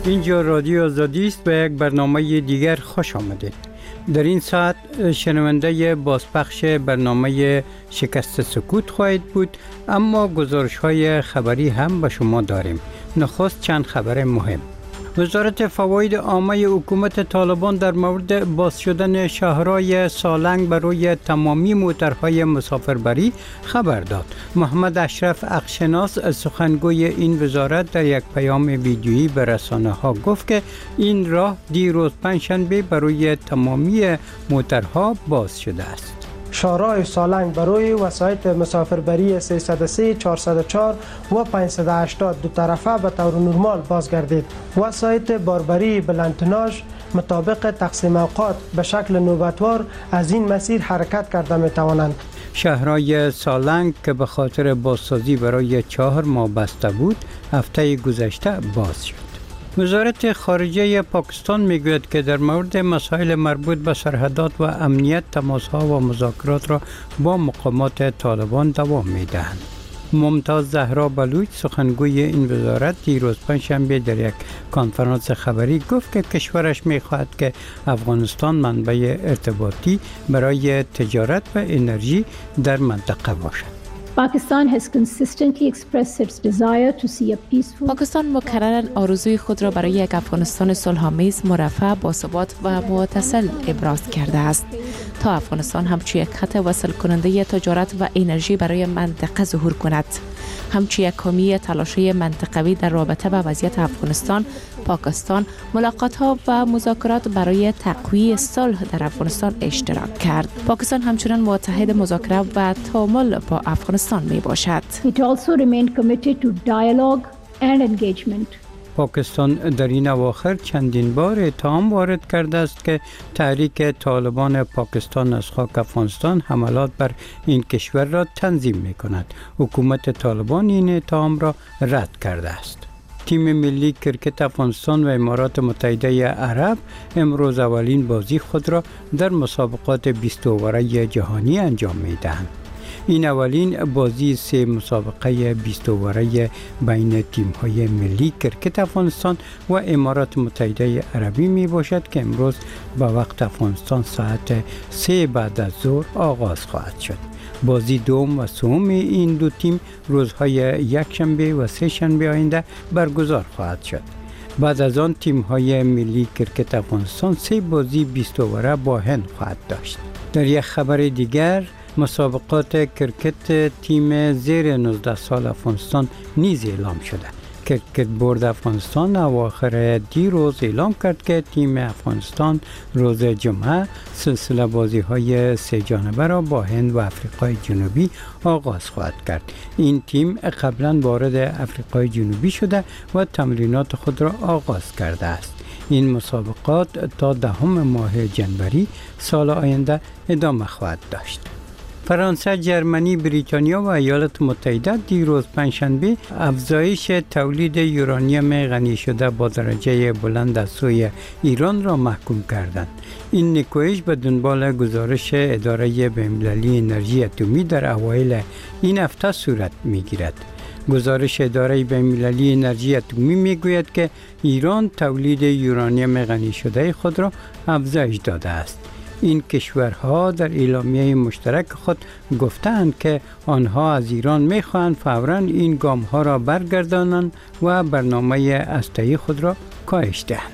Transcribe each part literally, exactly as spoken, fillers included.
اینجا رادیو آزادی است و یک برنامه دیگر خوش آمدید. در این ساعت شنونده بازپخش برنامه شکست سکوت خواهید بود، اما گزارش های خبری هم به شما داریم. نخست چند خبر مهم. وزارت فواید عامه حکومت طالبان در مورد باز شدن شهرهای سالنگ برای تمامی موترهای مسافربری خبر داد. محمد اشرف عقلشناس سخنگوی این وزارت در یک پیام ویدیویی به رسانه ها گفت که این راه دیروز پنجشنبه برای تمامی موترها باز شده است. شهرهای سالنگ برای وسایط مسافربری سیصد و سه، چهارصد و چهار و پانصد و هشتاد دو طرفه به طور نرمال بازگردید. وسایط باربری بلندتناژ مطابق تقسیم اوقات به شکل نوبتوار از این مسیر حرکت کرده می توانند. شهرهای سالنگ که به خاطر بازسازی برای چهار ماه بسته بود، هفته گذشته باز شد. وزارت خارجه پاکستان میگوید که در مورد مسائل مربوط به سرحدات و امنیت تماس‌ها و مذاکرات را با مقامات طالبان دوام میدهند. ممتاز زهرا بلوچ سخنگوی این وزارت دیروز پنجشنبه در یک کنفرانس خبری گفت که کشورش میخواهد که افغانستان منبع ارتباطی برای تجارت و انرژی در منطقه باشد. Pakistan has consistently expressed its desire to see a peaceful. پاکستان مکرراً آرزوی خود را برای یک افغانستان صلح‌آمیز، مرفه، باثبات و متصل ابراز کرده است تا افغانستان همچو یک خط وصل کننده تجارت و انرژی برای منطقه ظهور کند. همچو یک حامی تلاش‌های منطقوی در رابطه با وضعیت افغانستان، پاکستان ملاقات‌ها و مذاکرات برای تقویت صلح در افغانستان اشتراک کرد. پاکستان همچنان متحد مذاکره و تعامل با افغانستان می باشد. It also remained committed to dialogue and engagement. پاکستان در این اواخر چندین بار اتهام وارد کرده است که تحریک طالبان پاکستان از خاک افغانستان حملات بر این کشور را تنظیم می کند. حکومت طالبان این اتهام را رد کرده است. تیم ملی کرکت افغانستان و امارات متحده عرب امروز اولین بازی خود را در مسابقات بیست اوره جهانی انجام می دهند. این اولین بازی سه مسابقه بیست اوره بین تیم‌های ملی کرکت افغانستان و امارات متحده عربی می باشد که امروز با وقت افغانستان ساعت سه بعد از ظهر آغاز خواهد شد. بازی دوم و سوم این دو تیم روزهای یک شنبه و سه شنبه آینده برگزار خواهد شد. بعد از آن تیم‌های ملی کرکت افغانستان سه بازی بیست اوره با هند خواهد داشت. در یک خبر دیگر، مسابقات کرکت تیم زیر نوزده سال افغانستان نیز اعلام شده. کرکت بورد افغانستان اواخر دیروز اعلام کرد که تیم افغانستان روز جمعه سلسله بازی های سه جانبه را با هند و افریقای جنوبی آغاز خواهد کرد. این تیم قبلا وارد افریقای جنوبی شده و تمرینات خود را آغاز کرده است. این مسابقات تا دهم ماه جنوری سال آینده ادامه خواهد داشت. فرانسه، جرمنی، بریتانیا و ایالات متحده دیروز پنجشنبه افزایش تولید یورانیم غنی شده با درجه بلند از سوی ایران را محکوم کردند. این نکوهش به دنبال گزارش اداره بین‌المللی انرژی اتمی در اوایل این هفته صورت می‌گیرد. گزارش اداره بین‌المللی انرژی اتمی میگوید که ایران تولید یورانیم غنی شده خود را افزایش داده است. این کشورها در اعلامیه مشترک خود گفتند که آنها از ایران می‌خواهند فوراً این گام‌ها را برگردانند و برنامه هسته‌ای خود را کاهش دهند.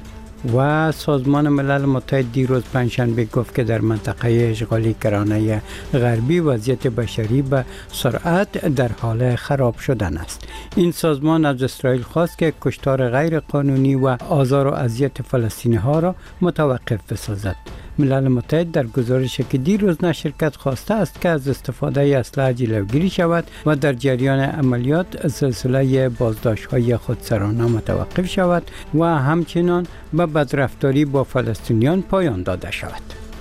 و سازمان ملل متحد دیروز پنجشنبه گفت که در منطقه اشغالی کرانه غربی وضعیت بشری به سرعت در حال خراب شدن است. این سازمان از اسرائیل خواست که کشتار غیر قانونی و آزار و اذیت فلسطینی ها را متوقف بسازد. ملل متحد در گزارشی که دیروز نشر کرد خواسته است که از استفاده اسلحه جلوگیری شود و در جریان عملیات سلسله بازداشت‌های خودسرانه متوقف شود و همچنان به بدرفتاری با فلسطینیان پایان داده شود.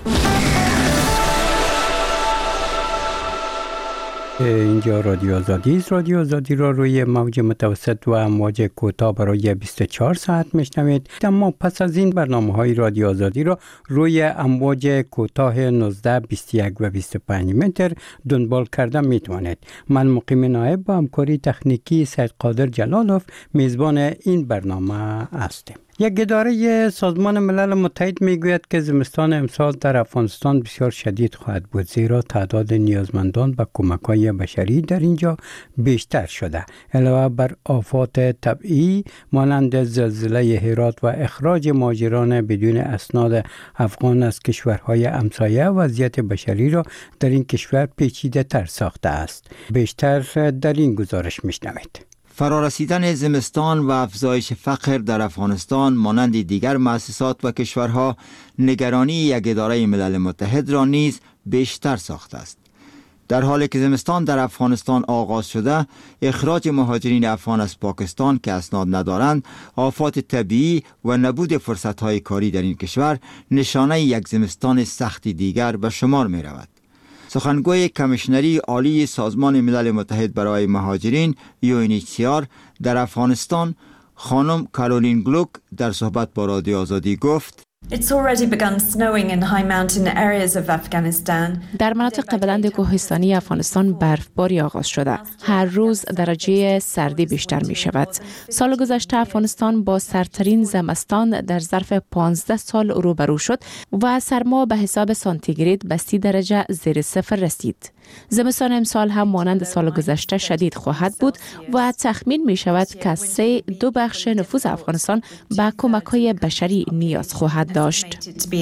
اینجا رادیو آزادی است. رادیو آزادی را روی موج متوسط و امواج کوتاه برای بیست و چهار ساعت میشنوید. اما پس از این برنامه‌های رادیو آزادی را روی امواج کوتاه نوزده، بیست و یک و بیست و پنج متر دنبال کرده میتوانید. من مقیم نایب با همکاری تکنیکی سید قادر جلالوف میزبان این برنامه هستم. یک اداره سازمان ملل متحد میگوید که زمستان امسال در افغانستان بسیار شدید خواهد بود، زیرا تعداد نیازمندان به کمک‌های بشری در اینجا بیشتر شده. علاوه بر آفات طبیعی مانند زلزله هرات و اخراج مهاجران بدون اسناد افغان از کشورهای همسایه، وضعیت بشری را در این کشور پیچیده تر ساخته است. بیشتر در این گزارش میشنوید. فرارسیدن زمستان و افزایش فقر در افغانستان مانند دیگر مؤسسات و کشورها نگرانی یک اداره ملل متحد را نیز بیشتر ساخته است. در حالی که زمستان در افغانستان آغاز شده، اخراج مهاجرین افغان از پاکستان که اسناد ندارند، آفات طبیعی و نبود فرصت‌های کاری در این کشور نشانه یک زمستان سختی دیگر به شمار می رود. سخنگوی کمیشنری عالی سازمان ملل متحد برای مهاجرین یو ان اچ سی آر در افغانستان خانم کارولین گلوک در صحبت با رادیو آزادی گفت: It's already begun snowing in high mountain areas of Afghanistan. در مناطق بلند کوهستانی افغانستان برفباری آغاز شده. هر روز درجه سردی بیشتر می شود. سال گذشته افغانستان با سردترین زمستان در ظرف پانزده سال روبرو شد و سرما به حساب سانتیگراد به سی درجه زیر صفر رسید. زمستان امسال هم مانند سال گذشته شدید خواهد بود و تخمین می شود که سه دو بخش نفوذ افغانستان به کمک‌های بشری نیاز خواهد داشت.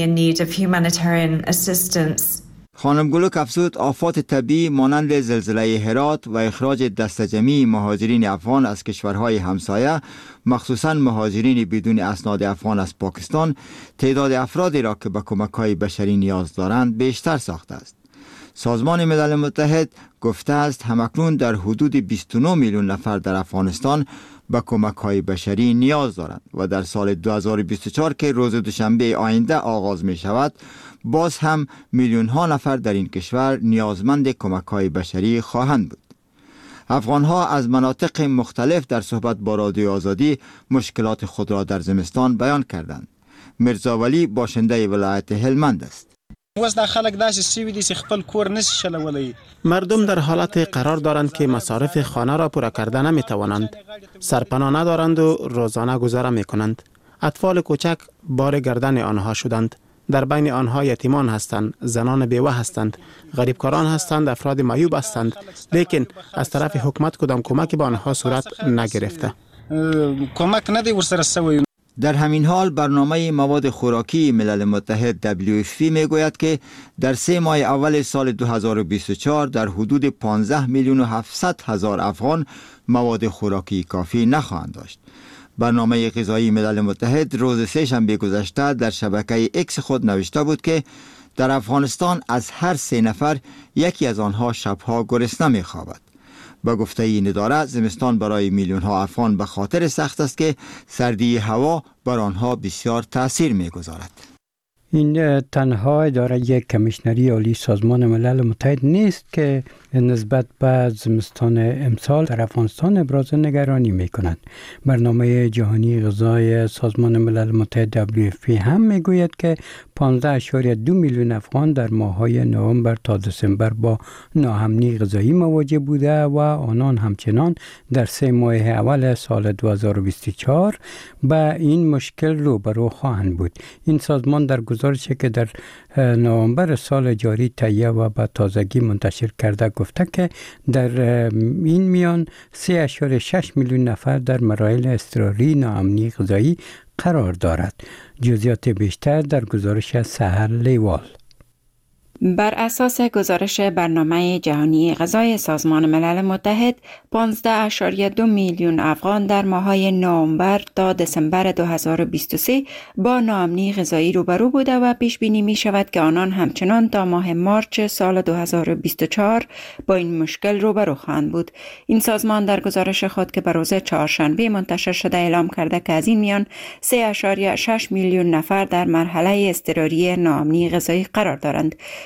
خانم گلوک افزود آفات طبیعی مانند زلزله هرات و اخراج دسته جمعی مهاجرین افغان از کشورهای همسایه، مخصوصاً مهاجرین بدون اسناد افغان از پاکستان، تعداد افرادی را که به کمک‌های بشری نیاز دارند بیشتر ساخته است. سازمان ملل متحد گفته است همکنون در حدود بیست و نه میلیون نفر در افغانستان به کمک‌های بشری نیاز دارند و در سال دو هزار و بیست و چهار که روز دوشنبه آینده آغاز می شود، باز هم میلیون ها نفر در این کشور نیازمند کمک‌های بشری خواهند بود. افغان‌ها از مناطق مختلف در صحبت با رادیو آزادی مشکلات خود را در زمستان بیان کردند. میرزا ولی باشنده ولایت هلمند است. مردم در حالت قرار دارند که مصارف خانه را پورا کرده نمی توانند. سرپناه ندارند و روزانه گذاره می کنند. اطفال کوچک بار گردن آنها شدند. در بین آنها یتیمان هستند، زنان بیوه هستند، غریبکاران هستند، افراد معیوب هستند، لیکن از طرف حکومت کدام کمکی به آنها صورت نگرفته. کمک ندی ورسره سوی. در همین حال برنامه مواد خوراکی ملل متحد دبلیو اف پی می گوید که در سه ماه اول سال دو هزار و بیست و چهار در حدود پانزده میلیون و هفتصد هزار افغان مواد خوراکی کافی نخواهند داشت. برنامه غذایی ملل متحد روز سه شنبه گذشته در شبکه ایکس خود نوشته بود که در افغانستان از هر سه نفر یکی از آنها شبها گرسنه می خوابد. با گفته این اداره زمستان برای میلیون ها افغان به خاطر سخت است که سردی هوا بر آنها بسیار تأثیر می گذارد. این تنها اداره یک کمیشنری عالی سازمان ملل متحد نیست که نسبت به زمستان امسال در افغانستان ابراز نگرانی می کند. برنامه جهانی غذای سازمان ملل متحد دبلیو اف پی هم می گوید که پانزده اشاریه دو میلیون افغان در ماه‌های نوامبر تا دسامبر با ناامنی غذایی مواجه بوده و آنان همچنان در سه ماه اول سال دو هزار و بیست و چهار به این مشکل روبرو خواهند بود. این سازمان در گزارشی که در نوامبر سال جاری تهیه و به تازگی منتشر کرده گفته که در این میان سه اشاریه شش میلیون نفر در مراحل اضطراری ناامنی غذایی قرار دارد. جزئیات بیشتر در گزارش سحر لیوال. بر اساس گزارش برنامه جهانی غذای سازمان ملل متحد، پانزده اشاریه دو میلیون افغان در ماه‌های نوامبر تا دسامبر دو هزار و بیست و سه با ناامنی غذایی روبرو بوده و پیش بینی می شود که آنان همچنان تا ماه مارچ سال دو هزار و بیست و چهار با این مشکل روبرو خواهند بود. این سازمان در گزارش خود که به روز چهارشنبه منتشر شده اعلام کرده که از این میان سه اشاریه شش میلیون نفر در مرحله اضطراری ناامنی غذایی قرار دارند.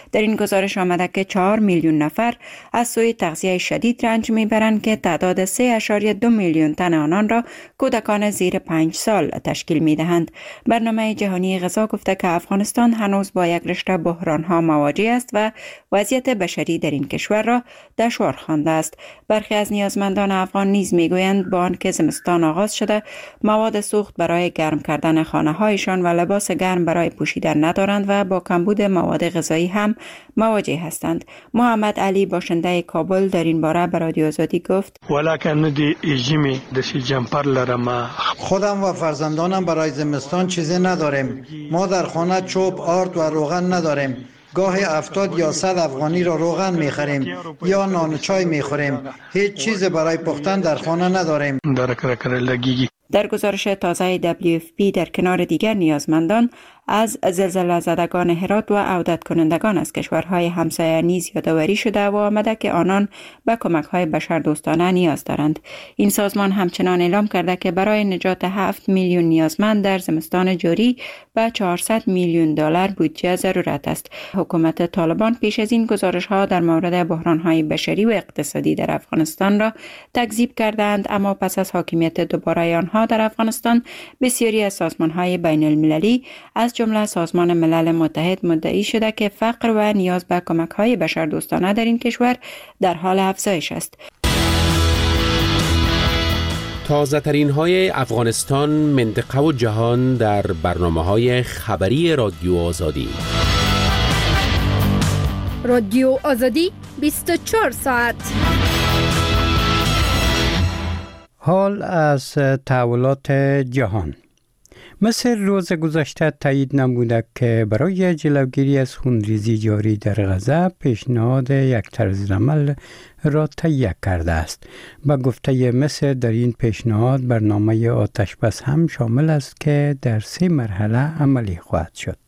در این گزارش آمده که چهار میلیون نفر از سوی تغذیه شدید رنج میبرند که تعداد سه اشاریه دو میلیون تن آنان را کودکان زیر پنج سال تشکیل میدهند. برنامه جهانی غذا گفته که افغانستان هنوز با یک رشته بحران‌ها مواجه است و وضعیت بشری در این کشور را دشوار خوانده است. برخی از نیازمندان افغان نیز میگویند با آنکه زمستان آغاز شده مواد سوخت برای گرم کردن خانه‌هایشان و لباس گرم برای پوشیدن ندارند و با کمبود مواد غذایی هم مواجه هستند. محمد علی باشنده کابل در این باره به رادیو آزادی گفت: ولکن دی ایجیمی دسی جمپر لرم. خودم و فرزندانم برای زمستان چیزی نداریم. ما در خانه چوب، آرد و روغن نداریم. گاهی هفتاد یا صد افغانی را روغن میخریم یا نان و چای میخوریم. هیچ چیز برای پختن در خانه نداریم. در گزارش تازه دبلیو اف پی در کنار دیگر نیازمندان از زلزله زدگان هرات و عودت کنندگان از کشورهای همسایه نیز یادآوری شده و آمده که آنان به کمک‌های بشردوستانه نیاز دارند. این سازمان همچنان اعلام کرده که برای نجات هفت میلیون نیازمند در زمستان جاری به چهارصد میلیون دلار بودجه ضرورت است. حکومت طالبان پیش از این گزارش‌ها در مورد بحران‌های بشری و اقتصادی در افغانستان را تکذیب کردند، اما پس از حاکمیت دوباره آنها در افغانستان بسیاری از سازمان‌های بین‌المللی از جمله سازمان ملل متحد مدعی شده که فقر و نیاز به کمک‌های بشردوستانه در این کشور در حال افزایش است. تازه ترین های افغانستان، منطقه و جهان در برنامه های خبری رادیو آزادی. رادیو آزادی بیست و چهار ساعت. حال از تحولات جهان. مصر روز گذشته تایید نموده که برای جلوگیری از خونریزی جاری در غزه پیشنهاد یک طرز عمل را تهیه کرده است. با گفته مصر در این پیشنهاد برنامه آتش بس هم شامل است که در سه مرحله عملی خواهد شد.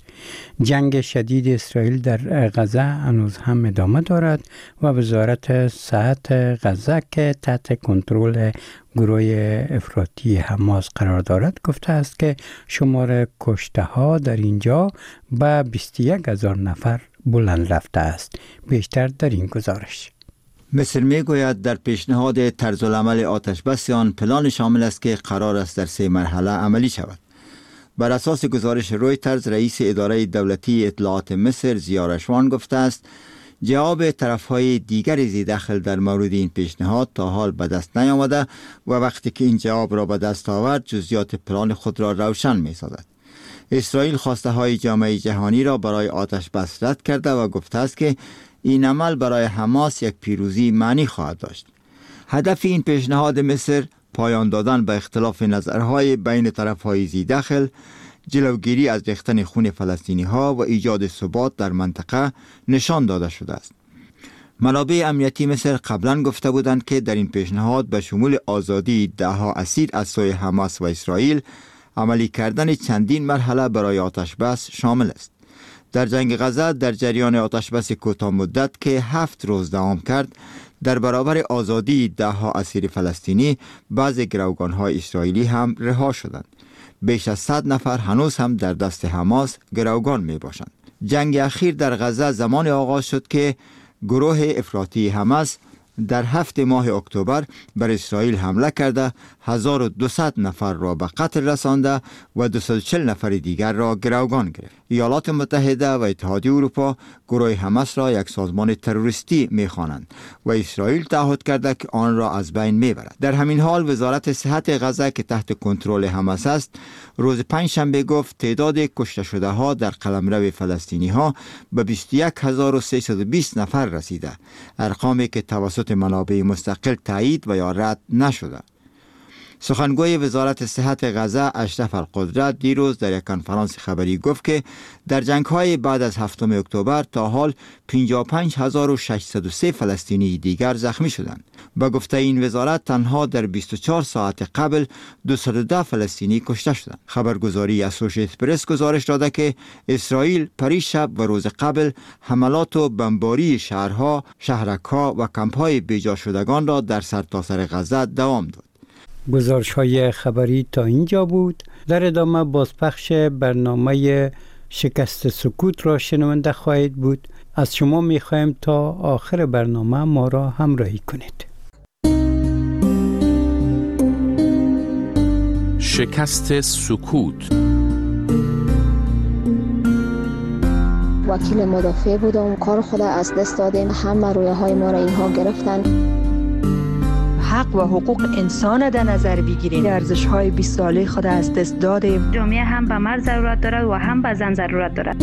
جنگ شدید اسرائیل در غزه هنوز هم ادامه دارد و وزارت صحت غزه که تحت کنترل گروه افراطی حماس قرار دارد گفته است که شمار کشته ها در اینجا به بیست و یک هزار نفر بلند رفته است. بیشتر در این گزارش. مصر می گوید در پیشنهاد طرز العمل آتش بس آن پلان شامل است که قرار است در سه مرحله عملی شود. بر اساس گزارش رویترز، رئیس اداره دولتی اطلاعات مصر ضیا رشوان گفته است جواب طرفهای دیگر زیدخل در مورد این پیشنهاد تا حال به دست نیامده و وقتی که این جواب را به دست آورد جزئیات پلان خود را روشن می سازد. اسرائیل خواسته های جامعه جهانی را برای آتش بس رد کرده و گفته است که این عمل برای حماس یک پیروزی معنی خواهد داشت. هدف این پیشنهاد مصر پایان دادن به اختلاف نظرهای بین طرفهای زیدخل، جلوگیری از ریختن خون فلسطینی ها و ایجاد ثبات در منطقه نشان داده شده است. منابع امنیتی مصر قبلا گفته بودند که در این پیشنهاد به شمول آزادی دهها اسیر از سوی حماس و اسرائیل، عملی کردن چندین مرحله برای آتش بس شامل است. در جنگ غزه در جریان آتش بس کوتاه مدت که هفت روز دوام کرد، در برابر آزادی دهها اسیر فلسطینی، بعضی گروگان‌های اسرائیلی هم رها شدند. بیش از صد نفر هنوز هم در دست حماس گروگان می باشند. جنگ اخیر در غزه زمان آغاز شد که گروه افراطی حماس در هفت ماه اکتبر بر اسرائیل حمله کرده هزار و دویست نفر را به قتل رسانده و دویست و چهل نفر دیگر را گروگان گرفت. ایالات متحده و اتحادیه اروپا گروه حماس را یک سازمان تروریستی می‌خوانند و اسرائیل تعهد کرده که آن را از بین میبرد. در همین حال وزارت صحت غزه که تحت کنترل حماس است روز پنجشنبه گفت تعداد کشته شده ها در قلمرو فلسطینی ها به بیست و یک هزار و سیصد و بیست نفر رسیده، ارقامی که توسط منابع مستقل تایید و یا رد نشده. سخنگوی وزارت صحت غزه اشرف القدرت دیروز در یک کنفرانس خبری گفت که در جنگ‌های بعد از هفتم اکتبر تا حال پنجاه و پنج هزار و ششصد و سه فلسطینی دیگر زخمی شدند. با گفته این وزارت تنها در بیست و چهار ساعت قبل دویست و ده فلسطینی کشته شدند. خبرگزاری اسوشییتد پرس گزارش داده که اسرائیل پریشب و روز قبل حملات و بمباری شهرها، شهرک‌ها و کمپ‌های بیجا شدگان را در سرتاسر غزه دوام داد. گزارش های خبری تا اینجا بود. در ادامه بازپخش برنامه شکست سکوت را شنونده خواهید بود. از شما میخوایم تا آخر برنامه ما را همراهی کنید. شکست سکوت. وکیل مدافع بودم، کار خود از دست دادیم، همه رویه های ما را اینها گرفتن. حق و حقوق انسان در نظر بگیریم، ارزش های بیست ساله خود از دست دادیم. جامعه هم به مرد ضرورت دارد و هم به زن ضرورت دارد.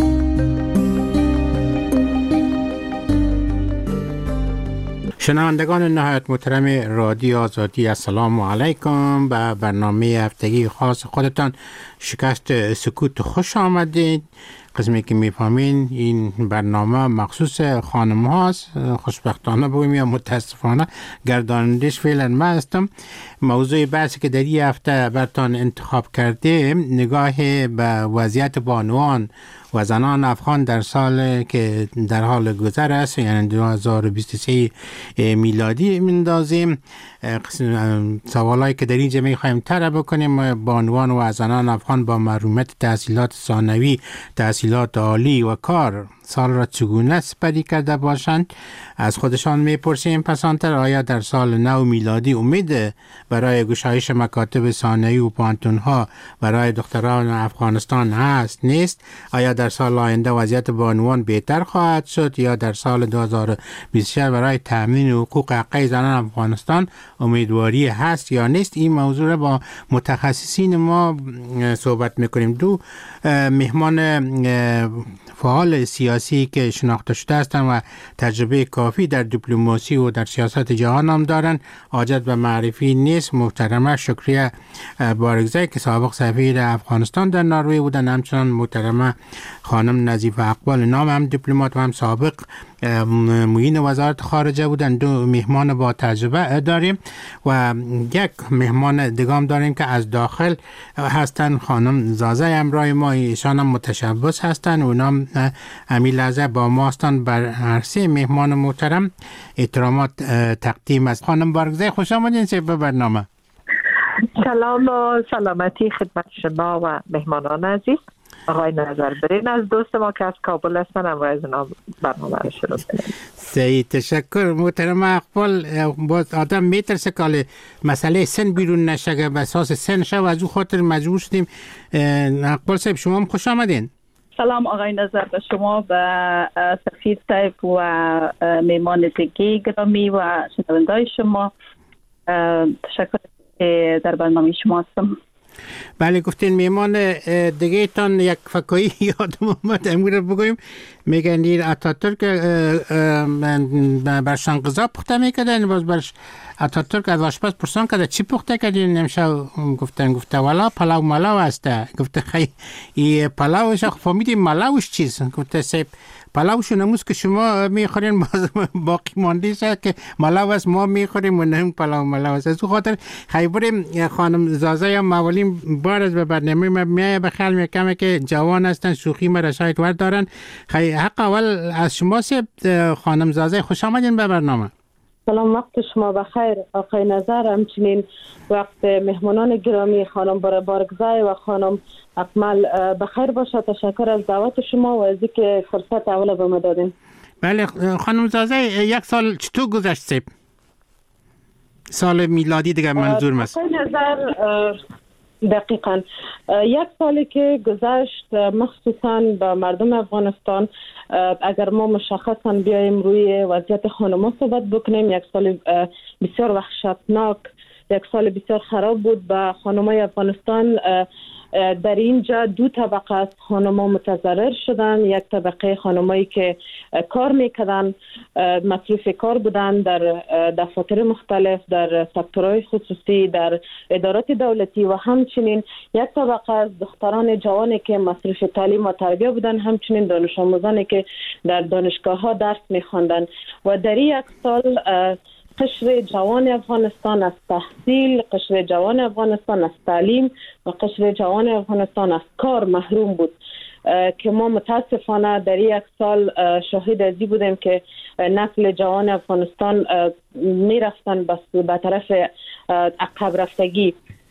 شنوندگان نهایت محترم رادیو آزادی، السلام علیکم. به برنامه هفتگی خاص خودتان شکست سکوت خوش آمدید. قسمی که میفهمین این برنامه مخصوص خانم هاست، خوشبختانه بگویم یا متاسفانه گردانندش فعلا من هستم. موضوع بحثی که در این هفته برتان انتخاب کرده نگاه به وضعیت بانوان و زنان افغان در سال که در حال گذر است، یعنی دو هزار و بیست و سه میلادی میندازیم. سوالایی که در اینجا میخوایم طرح بکنیم، بانوان و زنان افغان با محرومیت تحصیلات ثانوی، تحصیلات عالی و کار سال را چگونه سپری کرده باشند از خودشان میپرسیم. پسانتر آیا در سال نو میلادی امید برای گشایش مکاتب ثانوی و پانتونها برای دختران افغانستان هست نیست؟ آیا در سال آینده وضعیت بانوان بهتر خواهد شد یا در سال دو هزار و بیست و شش برای تامین حقوق حقوقی زنان افغانستان امیدواری هست یا نیست؟ این موضوع را با متخصصین ما صحبت میکنیم. دو مهمان فعال سیاسی که شناخته شده هستند و تجربه کافی در دیپلماسی و در سیاست جهان هم دارند حاجت به معرفی نیست. محترمه شکریه بارگزی که سابق سفیر افغانستان در نروژ بودند، همچنان محترمه خانم نظیفه اقبال نام هم دیپلمات و هم سابق معین وزارت خارجه بودن. دو مهمان با تجربه داریم و یک مهمان دیگه داریم که از داخل هستن، خانم زازه امرای ما، ایشان هم متشبث هستن و نام امی لحظه با ما هستن. بر هر سه مهمان محترم احترامات تقدیم از خانم بارگزی. خوش آمدین به برنامه. سلام و سلامتی خدمت شما و مهمانان عزیز. آقای نظر برین از دوست ما که از کابل هستن، امروز نام برنامه رو شروع کنیم. سعید تشکر. محترم اقبال، باز آدم میترسه که مسئله سن بیرون نشه، به اساس سن شو از او خاطر مجبور شدیم. اقبال صاحب شما هم خوش آمدین. سلام آقای نظر به شما، به سفیر صاحب و میمان دیگه گرامی و شنوندای شما. تشکر که در برنامه شما هستم. بله گفتین میمان دیگه تان یک فکایی یادم اومد امور بگویم. میگن این اتاتورک برشان غذا پخته میکردن، باز برش اتاتورک از آشپز پرسان کرده چی پخته کردین نمیشه، گفتن گفته والا پلاو ملاو هسته. گفته خیلی این پلاوش فهمیدیم ملاوش چیز؟ گفته سیب پلاوش نموز که شما میخورین باقی مانده شد که ملاو است ما میخوریم و نه پلاو ملاو است. از او خاطر خیلی بریم خانم زازه هم اولین بار از به برنامه ما میایه بخیال میکنه که جوان هستن، شوخی ما را شاید ورد دارن. خیلی حق اول از شما سیب خانم زازه خوش آمدین به برنامه. سلام، وقت شما بخیر آقای نظر، همچنین وقت مهمانان گرامی خانم بارگزی و خانم اکمل بخیر باشه. تشکر از دعوت شما و از اینکه فرصت اول به ما دادین. بله خانم زازه، یک سال چطور گذشت سیب؟ سال میلادی دیگه منظور است. آقای نظر دقیقاً یک سالی که گذشت مخصوصاً به مردم افغانستان، اگر ما مشخصاً بیایم روی وضعیت خانم‌ها صحبت بکنیم، یک سال بسیار وحشتناک، یک سال بسیار خراب بود به خانم‌های افغانستان. در اینجا دو طبقه از خانم‌ها متضرر شدن. یک طبقه خانمایی که کار میکردن، مصروف کار بودن در دفاتر مختلف، در سکتورهای خصوصی، در ادارات دولتی، و همچنین یک طبقه از دختران جوانی که مصروف تعلیم و تربیت بودن، همچنین دانش آموزانی که در دانشگاه‌ها درس می‌خواندن. و در یک سال قشر جوان افغانستان از تحصیل، قشر جوان افغانستان از تعلیم و قشر جوان افغانستان از کار محروم بود که ما متاسفانه در یک سال شاهد ازی بودیم که نسل جوان افغانستان می رفتن به طرف عقب رفتگی.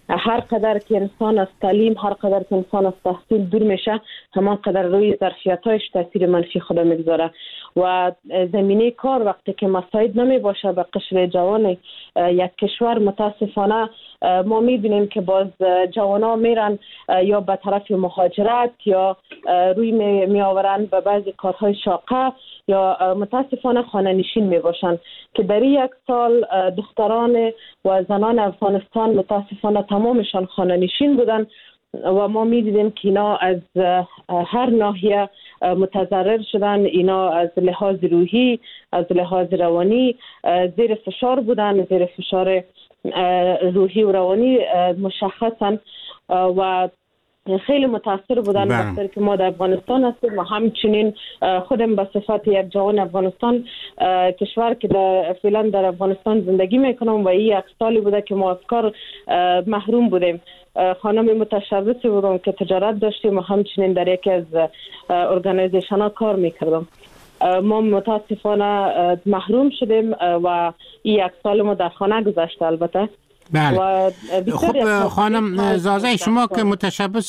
هر قدر که انسان از تعلیم، هر قدر که انسان از تحصیل دور میشه، همان قدر روی ظرفیت‌هایش تاثیر منفی خود میگذاره و زمینه کار وقتی که مساعد نمی باشه به قشر جوان یک کشور، متاسفانه ما میبینیم که باز جوانا میرن یا به طرف مهاجرت یا روی می آورن به بعضی کارهای شاقه یا متاسفانه خانه نشین می باشن که در یک سال دختران و زنان افغانستان متاسفانه تمامشان خانه نشین بودن و ما می دیدیم که اینا از هر ناحیه متضرر شدن. اینا از لحاظ روحی، از لحاظ روانی زیر فشار بودن، زیر فشار روحی و روانی مشخصا و خیلی متاثر بودن. وقتی که ما در افغانستان هستیم و همچنین خودم به صفت یک جوان افغانستان، کشور که در فعلا در افغانستان زندگی میکنم و این یک سالی بوده که ما از کار محروم بودیم. خانم متشبثی بودم که تجارت داشتیم و همچنین در یکی از ارگانیزیشن ها کار میکردم. ما متاسفانه محروم شدیم و این یک سال ما در خانه گذشته. البته بله. خب خانم زازه، شما که متشبث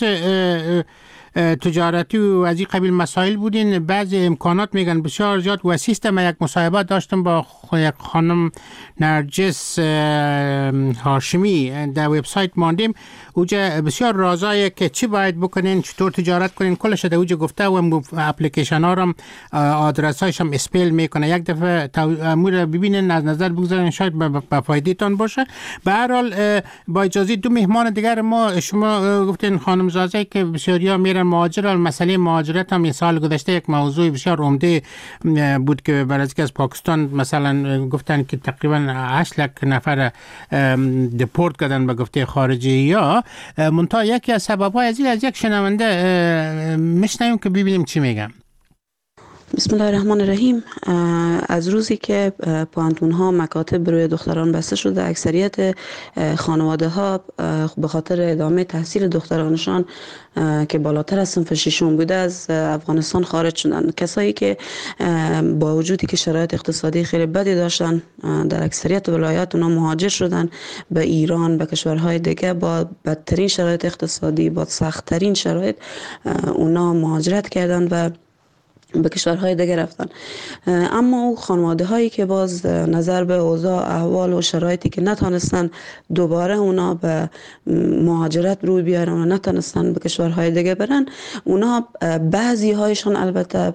تجارتی و از این قبیل مسائل بودین، بعضی امکانات میگن بسیار زیاد و سیستم. یک مصاحبه داشتم با یک خانم نرجس هاشمی در وبسایت ماندیم، اوجا بسیار رازایه که چی باید بکنین، چطور تجارت کنین، کلش در اوجا گفته و اپلیکیشن ها هم آدرس هایش هم اسپیل میکنه. یک دفعه امور ببینین، از نظر بگذارین، شاید به فایده تان باشه. به هر حال با اجازه دو مهمان دیگر ما، شما گفتین خانم زازه که بسیاریا میرن مهاجر. مسئله مهاجرت هم سال گذشته یک موضوع بسیار عمده بود که برای از از پاکستان مثلا گفتن که تقریبا هشت لک نفر دپورت کردن به گفته خارجی یا منتها یکی از سبب‌های از این از یک شنونده میشنویم که ببینیم چی میگم. بسم الله الرحمن الرحیم. از روزی که پوانتون ها مکاتب برای دختران بسته شده، اکثریت خانواده ها به خاطر ادامه تحصیل دخترانشان که بالاتر از صنف ششم بوده از افغانستان خارج شدن. کسایی که با وجودی که شرایط اقتصادی خیلی بدی داشتن در اکثریت ولایات اونا مهاجر شدن به ایران، به کشورهای دیگه با بدترین شرایط اقتصادی، با سخت‌ترین شرایط اونا مهاجرت کردن و به کشورهای دیگه رفتن. اما او خانواده هایی که باز نظر به اوضاع احوال و شرایطی که نتونستن دوباره اونا به مهاجرت روی بیارن و نتونستن به کشورهای دیگه برن، اونا بعضی هایشان البته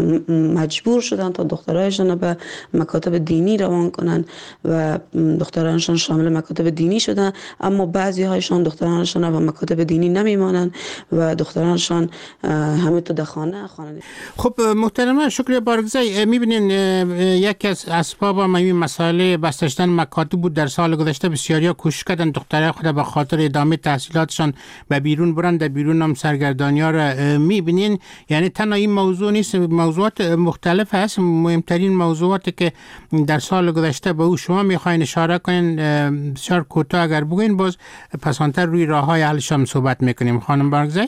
مجبور شدن تا دخترایشان به مکاتب دینی روان کنن و دخترانشان شامل مکاتب دینی شدن، اما بعضی هایشان دخترانشان به مکاتب دینی نمیمانن و دخترانشان همه تو در خانه خانه. خب محترمه، شکر بارگزای. میبینین یکی از اسباب هم این مسئله بسته شدن مکاتب بود. در سال گذشته بسیاریا کوشش کردن دخترای خود به خاطر ادامه تحصیلاتشان به بیرون برن، در بیرون هم سرگردانی‌ها را میبینین. یعنی تنها این موضوع نیست، موضوعات مختلف هست. مهمترین موضوعاتی که در سال گذشته به او شما میخواین اشاره کنین بسیار کوتاه اگر بگوین، باز پسانتر روی راههای حلش هم صحبت میکنیم. خانم بارگزای.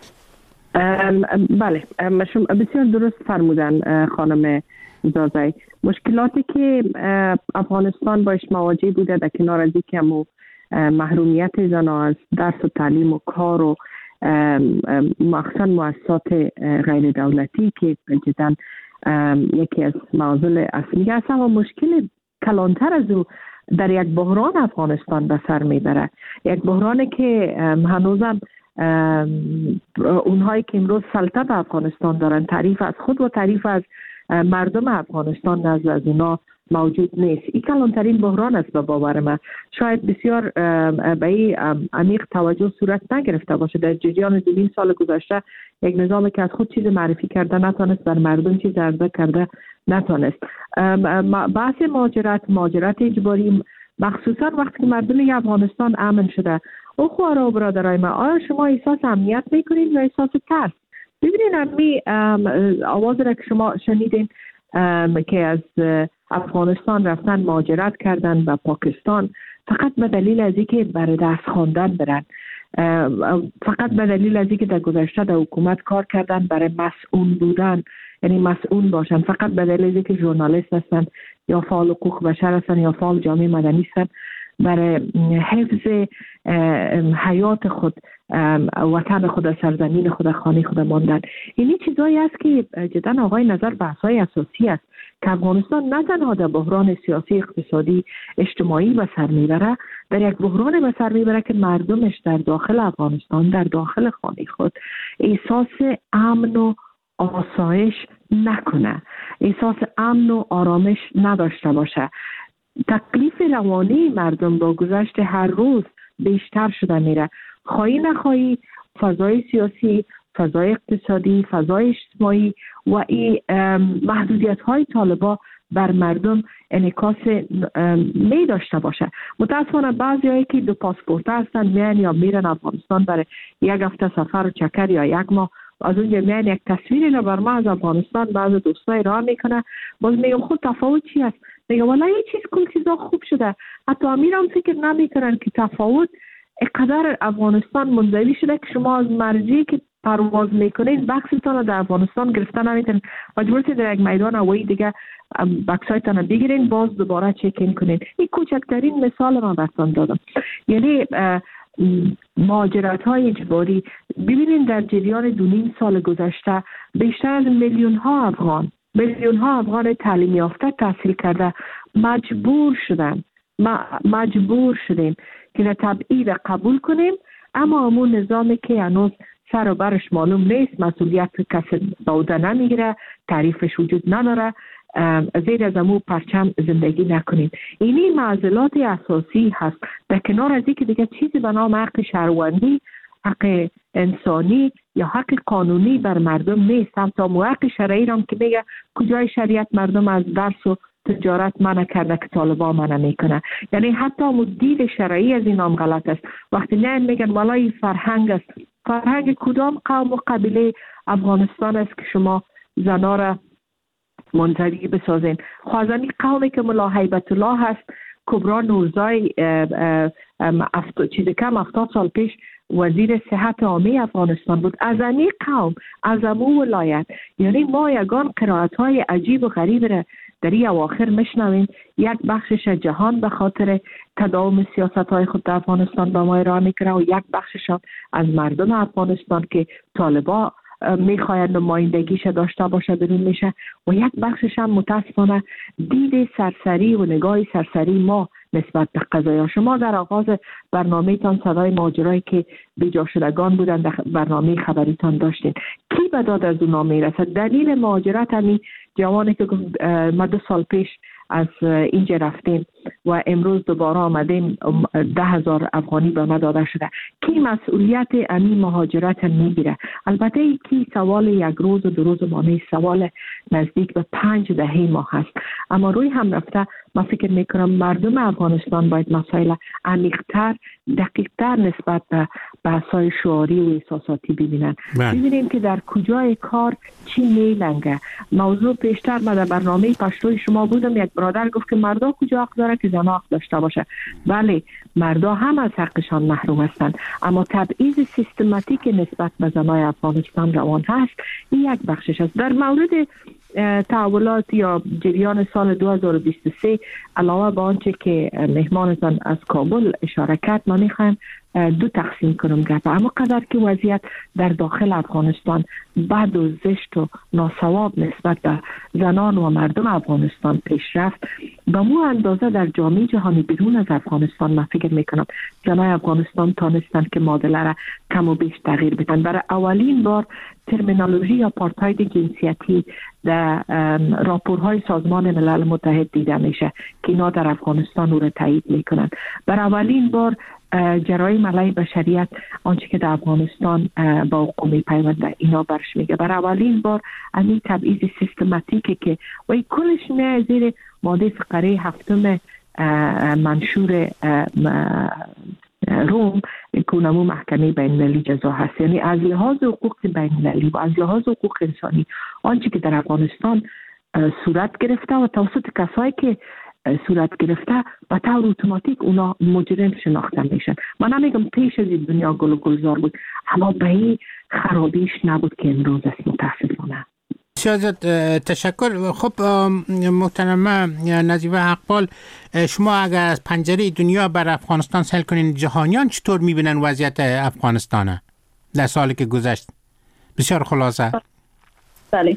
بله، بسیار درست فرمودن خانم زازای. مشکلاتی که افغانستان باش مواجه بوده در کنار از اینکه محرومیت زنان از درس و تعلیم و کار و مخصوصا مؤسسات غیر دولتی که جدا یکی از معضل اصلی است، و مشکل کلانتر از او در یک بحران افغانستان به سر میبره. یک بحرانی که هنوزم اونهایی که امروز سلطنت افغانستان دارن تعریف از خود و تعریف از مردم افغانستان نزد از اونا موجود نیست. این کلانترین بحران است به باور من. شاید بسیار به این عمیق توجه صورت نگرفته باشه. در جریان دو نیم سال گذشته یک نظامی که از خود چیز معرفی کرده نتونست، بر مردم چیز عرضه کرده نتونست. بحث مهاجرت، مهاجرت اجباری، مخصوصا وقتی که مردم افغانستان امن شده، او خوارا و برادرای من، آیا شما احساس امنیت میکنید یا احساس ترس؟ ببینید امی آواز را که شما شنیدین که از افغانستان رفتن مهاجرت کردن به پاکستان فقط به دلیل از اینکه برای درس خواندن برن، فقط به دلیل از اینکه در گذشته در حکومت کار کردن برای مسئول بودن، یعنی مسئول باشن، فقط به دلیل از اینکه ژورنالیست هستن یا فعال حقوق بشر هستن یا فعال جامعه مدنی هستن، برای حفظ حیات خود، وطن خود، سرزمین خود، خانه خود ماندن. این چیزایی است که جدا آقای نظر بحث‌های اساسی است که افغانستان نه تنها در بحران سیاسی، اقتصادی، اجتماعی به سر میبره، در یک بحران به سر میبره که مردمش در داخل افغانستان، در داخل خانه خود احساس امن و آسایش نکنه، احساس امن و آرامش نداشته باشه. تکلیف روانی مردم با گذشت هر روز بیشتر شده میره. خواهی نخواهی فضای سیاسی، فضای اقتصادی، فضای اجتماعی و این محدودیت های طالبا بر مردم انعکاس می داشته باشه. متاسفانه بعضی هایی که دو پاسپورت هستن میان یا میرن افغانستان برای یک هفته سفر و چکر یا یک ماه، از اونجا میان یک تصویری رو بر ما از افغانستان بعض دوستای راه میکنه. باز میگم خود تفاوت چی است؟ میگم والا یه چیز کل چیزا خوب شده. حتی امیرم فکر نمیکنن که تفاوت اقدر افغانستان منزوی شده که شما از مرزی که پرواز میکنید بکستان رو در افغانستان گرفتن نمیتونید، مجبورید در یک میدان هوایی دیگه بکسایتان رو بگیرین، باز دوباره چکین کنید. این کوچکترین مثال من براتون دادم. یعنی مهاجرت های اجباری، ببینید در جریان دو نیم سال گذشته بیشتر از میلیون ها افغان میلیون ها افغان تعلیم یافته تحصیل کرده مجبور شدن مجبور شدیم که در تبعید قبول کنیم، اما همون نظامی که هنوز سر و برش معلوم نیست، مسئولیت کسی داده نمیگیره، تعریفش وجود نداره، زیر از امو پرچم زندگی نکنیم. اینی معضلات اساسی هست. در کنار از اینکه دیگه چیزی به نام حق شهروندی، حق انسانی یا حق قانونی بر مردم نیست. هم تا حق شرعی هم که میگه کجای شریعت مردم از درس و تجارت منع کرده که طالبان منع میکنه. یعنی حتی مدید شرعی از این هم غلط است. وقتی نه میگن والای فرهنگ است، فرهنگ کدام قوم و قبیله افغانستان است که شما زنا را منزوی بسازین؟ خوازنی قومی که ملا هیبت الله هست، کبرا نورزای چیز کم هفتاد سال پیش وزیر صحت عامه افغانستان بود، از این قوم، از امو ولایت. یعنی ما یگان قرائت های عجیب و غریب را در این اواخر میشنویم. یک بخشش جهان به خاطر تداوم سیاست های خود در افغانستان به ما ارائه میکنه و یک بخشش از مردم افغانستان که طالبا میخواید نمایندگیش داشته باشه بیرون میشه و یک بخشش هم متاسفانه دید سرسری و نگاه سرسری ما نسبت به قضایا. شما در آغاز برنامه تان صدای ماجرایی که بیجا شدگان بودن در برنامه خبریتان داشتین. کی به داد از اون نامه رسد؟ دلیل مهاجرت همین جوانی که ما دو سال پیش از اینجا رفتیم و امروز دوباره آمدیم، ده هزار افغانی به ما داده شده. کی مسئولیت همین مهاجرت میگیره؟ البته ای کی سوال یک روز و دو روز ما نیست، سوال نزدیک به پنج دهه ما هست. اما روی هم رفته ما فکر میکنم مردم افغانستان باید مسائل عمیق‌تر، دقیق‌تر نسبت به بحث‌های شعاری و احساساتی ببینن. ببینیم که در کجای کار چی میلنگه. موضوع پیشتر ما در برنامه پشتوی شما بودم، یک برادر گفت که مردا کجا حق داره که زنا حق داشته باشه. بله، مردا هم از حقشان محروم هستند، اما تبعیض سیستماتیک نسبت به زنای افغانستان روان هست. این یک بخشش است. در مورد تحولات یا جریان سال دو هزار و بیست و سه، علاوه به آنچه که مهمانتان از کابل اشاره کرد، من میخوایم دو تقسیم کنم گپ. اما قدر که وضعیت در داخل افغانستان بد و زشت و ناسواب نسبت به زنان و مردم افغانستان پیش رفت، به مو اندازه در جامعه جهانی بیرون از افغانستان من فکر میکنم زنای افغانستان تانستن که معادله را کم و بیش تغییر بدن. برای اولین بار ترمینولوژی یا آپارتاید جنسیتی در راپورهای سازمان ملل متحد دیده میشه که اینا در افغانستان رو تایید میکنن. برای اولین بار جرایم علیه بشریت، آنچه که در افغانستان با حقوق میپیونده، اینا برش میگه. برای اولین بار همین تبعیض سیستماتیکی که و این کلش میاد زیر ماده فقره هفتم منشور روم که اونمو محکمه بین المللی جزا هست. یعنی از لحاظ حقوق بین المللی و از لحاظ حقوق انسانی آنچه که در افغانستان صورت گرفته و توسط کسایی که صورت گرفته و طور اتوماتیک اونا مجرم شناخته میشن. من نمیگم پیش از این دنیا گل و گلزار بود، اما به این خرابیش نبود که امروز است. متاسفانه. بسیار تشکر. خب محترمه نظیفه حقپال، شما اگر از پنجره دنیا بر افغانستان سیل کنین، جهانیان چطور میبینن وضعیت افغانستانه در سالی که گذشت؟ بسیار خلاصه. بله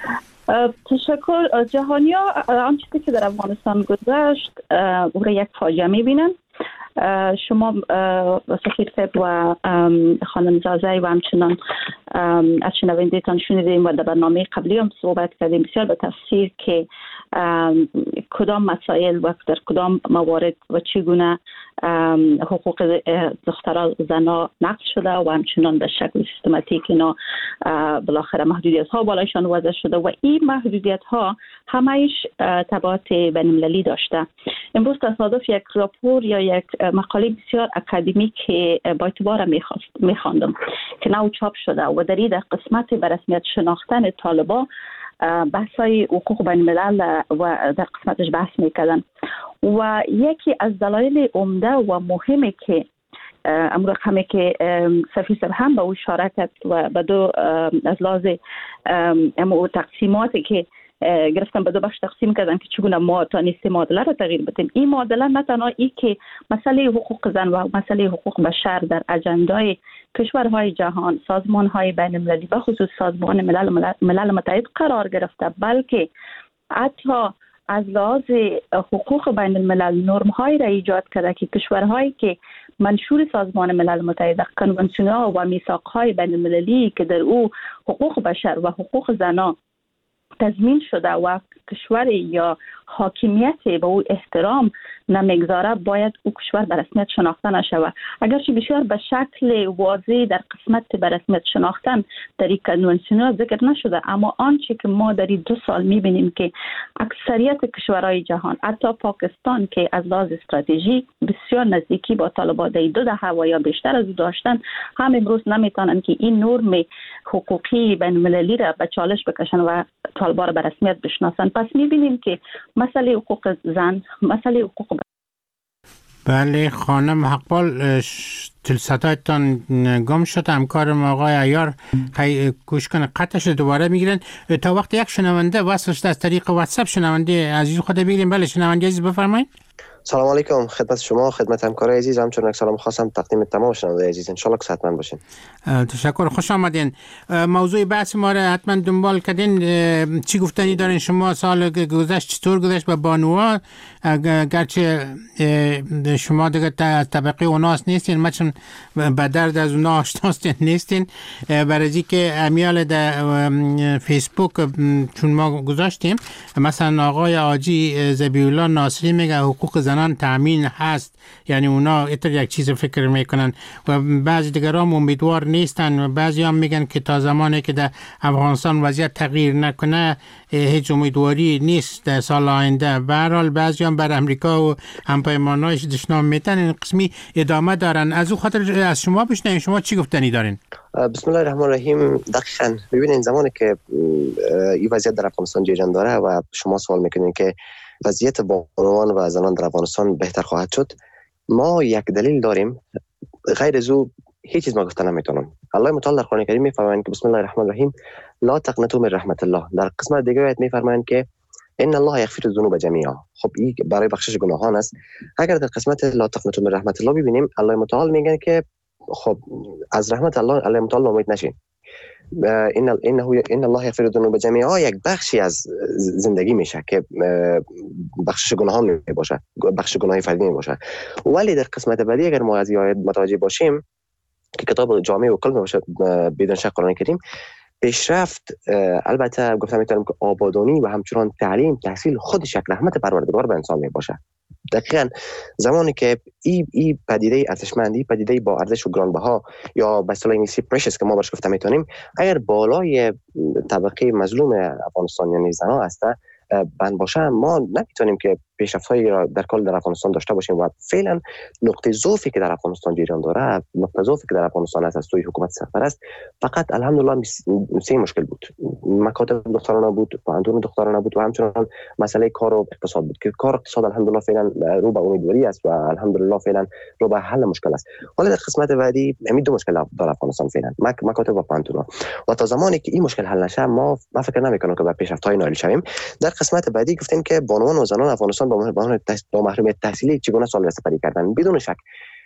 تشکر. جهانیا آن چیزی که در افغانستان گذشت او را یک فاجعه میبینن. شما سفیر صاحب و خانم زازای و همچنان از شنوندگان شنیدیم و در برنامه قبلی هم صحبت کردیم بسیار به تفصیل که کدام مسائل و در کدام موارد و چگونه حقوق دختران زنا نقض شده و همچنان به شکل سیستماتیک اینا بالاخره محدودیت ها بالایشان وضع شده و این محدودیت ها همهش تبعات بین المللی داشته. امروز تصادف یک راپور یا یک مقاله بسیار اکادمیک که با اعتبار میخواندم که نو چاپ شده و در این قسمت به رسمیت شناختن طالبان بحثای حقوق بین الملل و در قسمتش بحث میکردن و یکی از دلایل عمده و مهمی که امروز رقمی که سفیر صاحب هم به او اشاره کرد و به دو از لحاظ امو تقسیماتی که گرفتن به دو بخش تقسیم کردن که چگونه ما تا نیست معادله را تغییر بدیم. این معادله نه تنها ای که مسئله حقوق زن و مسئله حقوق بشر در اجندای کشورهای جهان، سازمانهای بین المللی به خصوص سازمان ملل, ملل متحد قرار گرفته، بلکه حتی از لحاظ حقوق بین الملل نرم‌هایی را ایجاد کرده که کشورهایی که منشور سازمان ملل متحد کنوانسیون‌ها و میثاق‌های بین المللی که در او حقوق بشر و حقوق زنان تضمین شده و کشور یا حاکمیت به او احترام نمیگذاره باید او کشور به رسمیت شناخته نشود. اگرچه بسیار به شکل واضح در قسمت به رسمیت شناختن در این کنوانسیون ذکر نشده، اما آنچه که ما در این دو سال میبینیم که اکثریت کشورهای جهان حتی پاکستان که از لحاظ استراتژیک بسیار نزدیکی با طالبان در دو دهه و یا بیشتر از او داشتن، هم امروز نمیتونن که این نرم حقوقی بین المللی را به چالش بکشن و طالبان را به رسمیت بشناسن. پس میبینیم که مسئله حقوق زن، مسئله حقوق بله خانم حقپال، تلساتایتان گم شد. همکار ما آقای عیار کوشش کنه قطعش دوباره میگیرن تا وقت یک شنونده وصلش از طریق واتساپ شنونده عزیز خود بگیریم. بله شنونده عزیز بفرمایید. سلام علیکم خدمت شما، خدمت همکارای عزیز، همچنین یک سلام خاصم تقدیم تمام شنوندگان عزیز، ان شاء الله که صحتمند باشین. تشکر، خوش آمدین. موضوع بحث ما را حتما دنبال کردین. چی گفتنی دارین شما؟ سال گذشت چطور گذشت با بانوها؟ گرچه شما دیگه طبقه اوناس نیستین، ما چون به درد از اونا آشناستین نیستین، برای که امیال در فیسبوک چون ما گذاشتیم مثلا آقای آجی زبیولا ناصری میگه حقوق زنان تامین هست، یعنی اونا ایتر یک چیز فکر میکنن و بعضی دیگران امیدوار نیستن و بعضی هم میگن که تا زمانی که در افغانستان وضعیت تغییر نکنه هیچ امیدواری نیست در سال آینده. به هر حال بعضی هم بر امریکا و همپیمانایش دشنام میتن، این قسمی ادامه دارن. از او خاطر از شما بشنویم شما چی گفتنی دارین؟ بسم الله الرحمن الرحیم. دقیقاً ببینید زمانی که این وضعیت در افغانستان جریان داره و شما سوال میکنین که وضعیت بانوان و زنان در افغانستان بهتر خواهد شد، ما یک دلیل داریم، غیر از او هیچ چیز ما گفته نمیتونم. الله متعال در قرآن کریم میفرمایند که بسم الله الرحمن الرحیم لا تقنطوا من رحمت الله. در قسمت دیگه آیت میفرمایند که ان الله یغفر الذنوب جمیعا. خب این برای بخشش گناهان است. اگر در قسمت لا تقنطوا من رحمت الله ببینیم، الله متعال میگه که خب از رحمت الله الله متعال امید نشین. این انه ان الله یغفر الذنوب جمیعا یک بخشی از زندگی میشه که بخشش گناهان می باشه، بخش گناهی فردی می باشه. ولی در قسمت بعدی اگر ما از این آیه متوجه باشیم که کتاب جامع و کل باشه بدون شک قرآن کریم، پیشرفت البته گفتم میتونم که آبادانی و همچنان تعلیم تحصیل خودش یک رحمت پروردگار به انسان می باشه. دقیقاً زمانی که ای ای پدیده ارزشمندی، پدیده با ارزش و گرانبها یا به اصطلاح انگلیسی پرشس که ما برش گفته میتونیم، اگر بالای طبقه مظلوم افغانستان یعنی زنان هسته بند باشه، ما نمیتونیم که پیشرفت‌هایی را در کل در افغانستان داشته باشیم و فعلا نقطه ضعفی که در افغانستان جریان داره، نقطه ضعفی که در افغانستان است از سوی حکومت سرپرست، فقط الحمدلله سه مشکل بود. مکاتب دخترانه بود، پانتون دخترانه بود و همچنان مسئله کار و اقتصاد بود که کار اقتصاد الحمدلله فعلا رو به امیدواری است و الحمدلله فعلا رو به حل مشکل است. ولی در قسمت بعدی همین دو مشکل در افغانستان فعلا مک مکاتب و پانتون و تا زمانی که این مشکل حل نشه ما ما فکر نمی‌کنم که به پیشرفت‌های نائل شویم. در قسمت بعدی گفتیم که بانوان و زنان افغانستان با محرومیت تحصیلی چگونه سال سپری کردن. بدون شک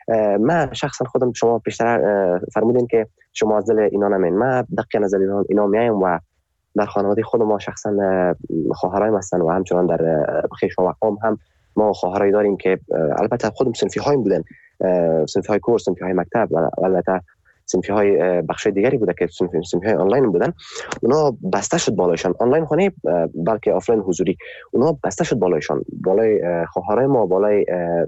من شخصا خودم، شما پیشتر فرمودین که شما از دل اینا نمین، من دقیقا نظر اینا, اینا میایم و در خانواده خود ما شخصا خواهرای هستن و همچنان در خیش و مقام هم ما خواهرای داریم که البته خودم صنفی هایم بودن، صنفی های کورس، صنفی های مکتب و البته صنفی های بخش دیگری بوده که صنفی صنفی های آنلاین بودن. اونا بسته شد بالایشان، آنلاین خانه بلکه آفلاین حضوری، اونا بسته شد بالایشان، بالای خواهرای ما، بالای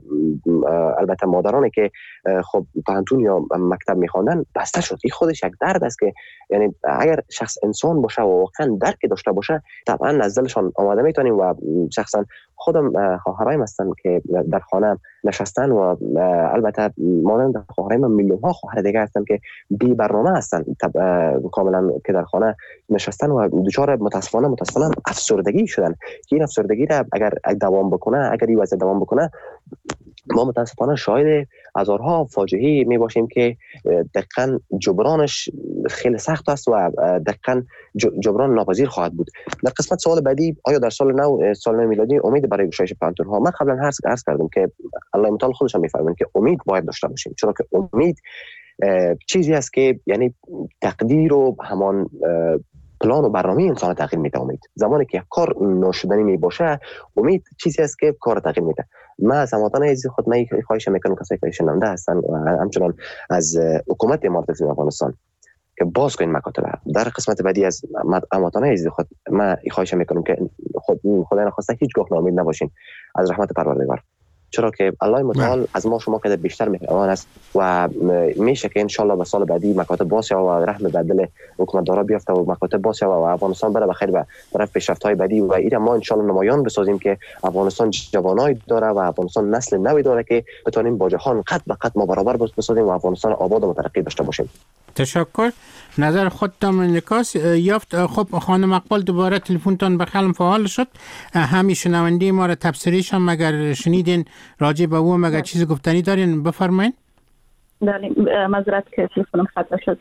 البته مادرانی که خب پانتون یا مکتب میخواندن بسته شد. این خودش یک درد است که یعنی اگر شخص انسان باشه و واقعا درک داشته باشه طبعا نزدلشان آماده میتونیم و شخصا خودم خواهرایم هستن که در خانه نشستن و البته مانند خواهرایم میلیون ها خواهر دیگه هستن که بی برنامه هستن کاملا که در خانه نشستن و دچار متاسفانه متاسفانه افسردگی شدن که این افسردگی را اگر دوام بکنه، اگر این وضع دوام بکنه ما متاسفانه شاهد هزارها فاجعه می باشیم که دقیقاً جبرانش خیلی سخت است و دقیقاً جبران ناپذیر خواهد بود. در قسمت سوال بعدی، آیا در سال نو سال نو میلادی امید برای گشایش پانتون ها؟ من قبلا عرض عرض کردم که الله متعال خودش هم میفرمایند که امید باید داشته باشیم، چرا که امید چیزی است که یعنی تقدیر و همان پلان و برنامه انسان تغییر میده. امید زمانی که کار ناشدنی می باشه، امید چیزی است که کار تغییر میده. ما از هموطنان عزیز خود من خواهش میکنم کسایی که شنونده هستن و همچنان از حکومت امارات اسلامی افغانستان که باز کنین مکاتب. در قسمت بعدی از هموطنان عزیز خود من خواهش میکنم که خود خدای نخواسته هیچگاه ناامید نباشین از رحمت پروردگار، چرا که الله متعال از ما شما که بیشتر مهربان است و میشه که ان شاء الله به سال بعدی مکاتب باز و رحم به دل حکومت دارا بیفته و مکاتب باز و افغانستان بره بخیر به طرف پیشرفت‌های بعدی و اینا ما ان شاء الله نمایان بسازیم که افغانستان جوانای داره و افغانستان نسل نوی داره که بتونیم با جهان قد به قد ما برابر بسازیم و افغانستان آباد و مترقی داشته باشیم. تشکر. نظر خودتان انعکاس یافت. خب خانم مقبول دوباره تلفنتون به خلم فعال شد. همین شنونده ما را تفسیریش هم مگر شنیدین راجع به او مگر چیز گفتنی دارین بفرمایید. بله معذرت که تلفنم خطا شد.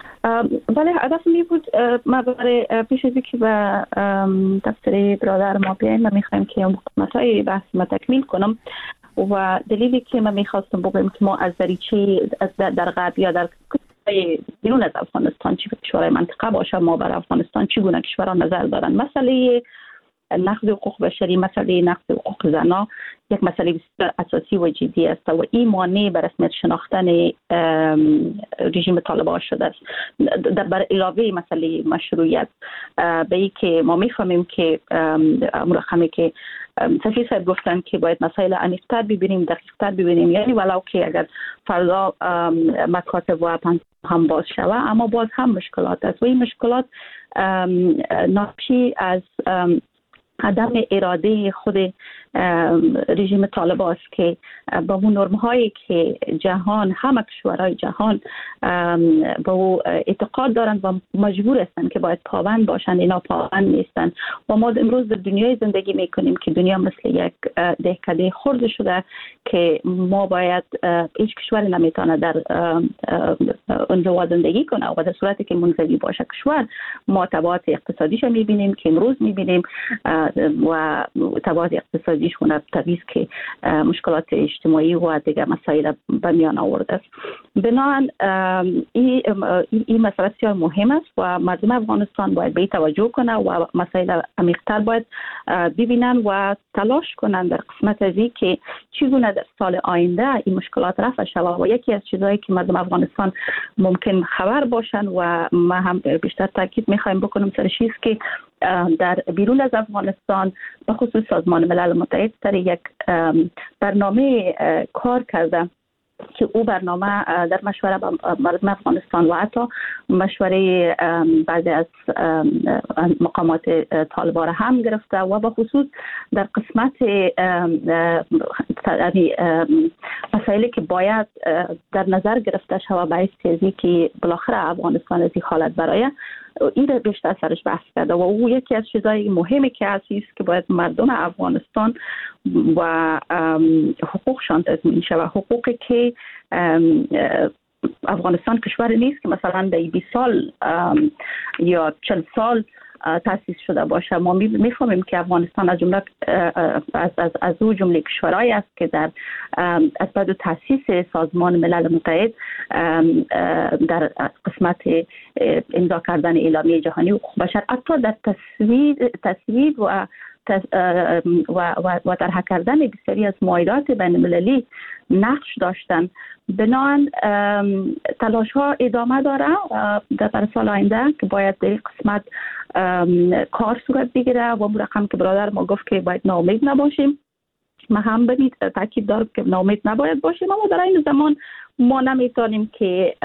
ولی هدف می بود ما برای پیش از اینکه به تفسیر برادر ما بیایم ما میخوایم که مقدمات‌های بحث ما تکمیل کنم و دلیلی که ما میخواستم بگم که ما از دریچه در غرب یا در بیرون از افغانستان چه کشورهای منطقه باشه ما بر افغانستان چگونه کشورها نظر دارن. مسئله نقض حقوق بشری، مسئله نقض حقوق زنان یک مسئله بسیار اساسی و جدی است و این مانع بر رسمیت شناختن رژیم طالبان شده است. بر علاوه مسئله مشروعیت به این که ما میفهمیم که مرخمی که سفیر صاحب گفتن که باید مسائل عمیق‌تر ببینیم، دقیق‌تر ببینیم، یعنی ولو که اگر فردا مکاتب و هم باز شود اما باز هم مشکلات است و این مشکلات ناشی از عدم اراده خود رژیم طالبان است که با اون نرم‌هایی که جهان همه کشورهای جهان با او اعتقاد دارند و مجبور هستند که باید پابند باشند، اینا پابند نیستند و ما امروز در دنیای زندگی میکنیم که دنیا مثل یک دهکده خرد شده که ما باید هیچ کشوری نمیتونه در انزوا زندگی کنه و در صورتی که منزوی باشه کشور ما تبعات اقتصادیش میبینیم که امروز میبینیم و تبعات اقتصادی شونه طبیعی که مشکلات اجتماعی و دیگر مسائل به میان آورده است. بنابراین این این مسئله بسیار مهم است و مردم افغانستان باید به این توجه کنند و مسائل عمیق‌تر باید ببینند و تلاش کنند در قسمت از این که چگونه در سال آینده این مشکلات رفع شود و یکی از چیزهایی که مردم افغانستان ممکن خبر باشند و ما هم بیشتر تاکید می‌خوایم بکنیم سرش است که در بیرون از افغانستان به خصوص سازمان ملل متحد سر یک برنامه کار کرده که او برنامه در مشوره با مردم افغانستان و حتی مشوره بعضی از مقامات طالبان هم گرفته و به خصوص در قسمت مسائلی که باید در نظر گرفته شود باعث تیزی که بالاخره افغانستان از این حالت برای این را بیشتر سرش بحث کرده و او یکی از چیزهای مهمی که هست که باید مردم افغانستان و حقوقشان تضمین شود. حقوقی که افغانستان کشور نیست که مثلا در بیست سال یا چل سال تأسیس شده باشه. ما میفهمیم که افغانستان از جمله از از از او جمله کشورهایی است که در از بعد تأسیس سازمان ملل متحد در قسمت امضا کردن اعلامیه جهانی حقوق بشر حتی در تصویب تصویب و و و, و طرح کردن بسیاری از معاهدات بین المللی نقش داشتن. بنابراین تلاش ها ادامه داره در سال آینده که باید در این قسمت کار صورت بگیره و اون رقم که برادر ما گفت که باید ناامید نباشیم. ما هم ببینید تاکید دارم که ناامید نباید باشیم، اما در این زمان ما نمیتونیم که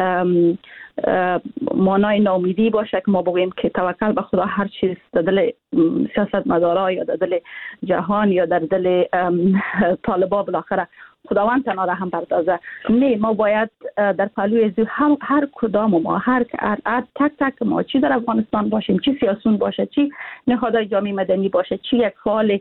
مانای ناامیدی باشه که ما بگوییم که توکل به خدا هر چیز در دل سیاستمدارا یا در دل جهان یا در دل طالبان بالاخره خداوند تنها را هم پردازه. نه، ما باید در پهلوی از هم هر کدام ما هر, هر, هر تک تک ما چی در افغانستان باشیم، چی سیاسون باشه، چی نهادهای جامعه مدنی باشه، چی یک فعال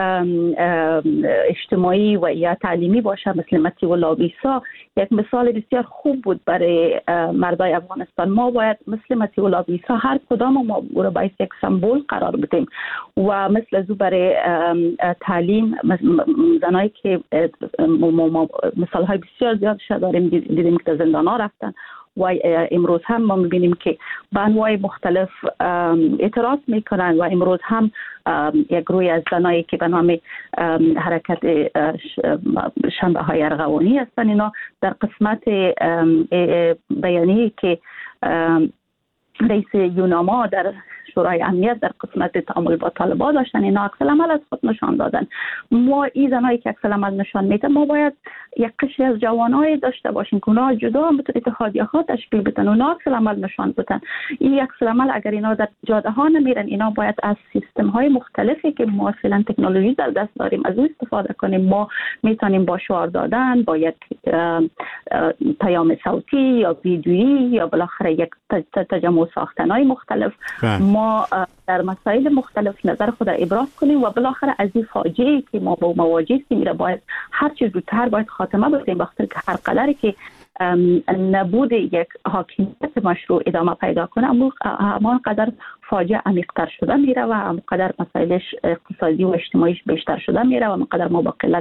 اجتماعی و یا تعلیمی باشه مثل متی و لابیسا یک مثال بسیار خوب بود برای مردای افغانستان. ما باید مثل متی و لابیسا هر کدام ما او را باید یک سمبل قرار بدیم و مثل از او برای تعلیم زنایی که ما مثال های بسیار زیاد شده داریم، دیدیم که در زندان ها رفتن و امروز هم ما میبینیم که به انواع مختلف اعتراض میکنن و امروز هم یک گروه از زنایی که به نام حرکت شنبه های ارغوانی هستن، اینا در قسمت بیانیه‌ای که رئیس یوناما در شورای امنیت در قسمت تعامل با طالبان داشتن اینا عکس العمل از خود نشان دادن. ما این زنایی که عکس العمل نشان میدن ما باید یک قشری از جوانای داشته باشیم که اونا جدا به طور اتحادیه ها تشکیل بدن، اونا عکس العمل نشان بدن. این عکس العمل اگر اینا در جاده ها نمیرن، اینا باید از سیستم های مختلفی که ما فعلا تکنولوژی در دست داریم از اون استفاده کنیم. ما میتونیم با شعار دادن، با یک پیام صوتی یا ویدیویی یا بالاخره یک تجمع ساختن‌های مختلف ما در مسائل مختلف نظر خود را ابراز کنیم و بالاخره از این فاجعه‌ای که ما با مواجه هستیم را باید هر چیز زودتر باید خاتمه بدیم، بخاطر که هر قدری که نبود یک حاکمیت مشروع ادامه پیدا کنه همان قدر فاجعه عمیق‌تر شده میره و همان قدر مسائلش اقتصادی و اجتماعیش بیشتر شده میره و همان قدر ما با قلت